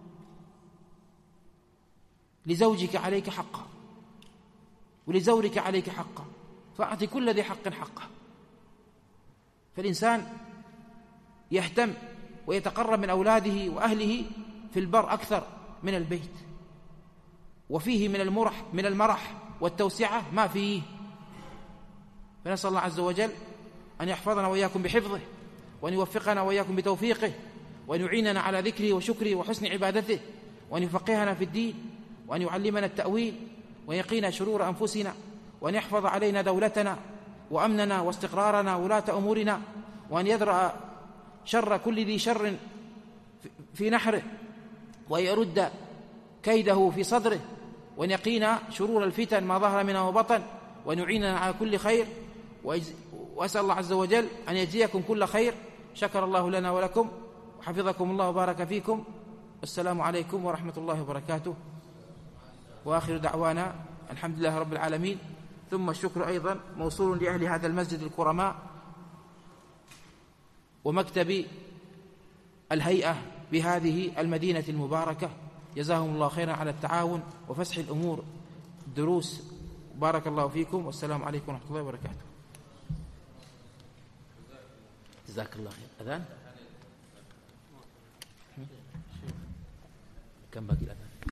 لزوجك عليك حقا، ولزورك عليك حقا، فأعط كل ذي حق حقه. فالإنسان يهتم ويتقرب من أولاده وأهله في البر أكثر من البيت، وفيه من المرح والتوسعة ما فيه. فنسأل الله عز وجل أن يحفظنا وإياكم بحفظه، وأن يوفقنا وإياكم بتوفيقه، وأن يعيننا على ذكره وشكره وحسن عبادته، وأن يفقهنا في الدين، وأن يعلمنا التأويل، وأن يقينا شرور أنفسنا، وأن يحفظ علينا دولتنا وأمننا واستقرارنا ولاة أمورنا، وأن يدرأ شر كل ذي شر في نحره، وأن يرد كيده في صدره، وأن يقينا شرور الفتن ما ظهر منها وبطن، وأن يعيننا على كل خير. وأسأل الله عز وجل أن يجزيكم كل خير. شكر الله لنا ولكم، وحفظكم الله وبارك فيكم. والسلام عليكم ورحمة الله وبركاته. وآخر دعوانا الحمد لله رب العالمين. ثم الشكر أيضا موصول لأهل هذا المسجد الكرماء ومكتب الهيئة بهذه المدينة المباركة، جزاهم الله خيرا على التعاون وفسح الأمور الدروس. بارك الله فيكم، والسلام عليكم ورحمة الله وبركاته. جزاك الله خير. أذان كم باقي الأذان؟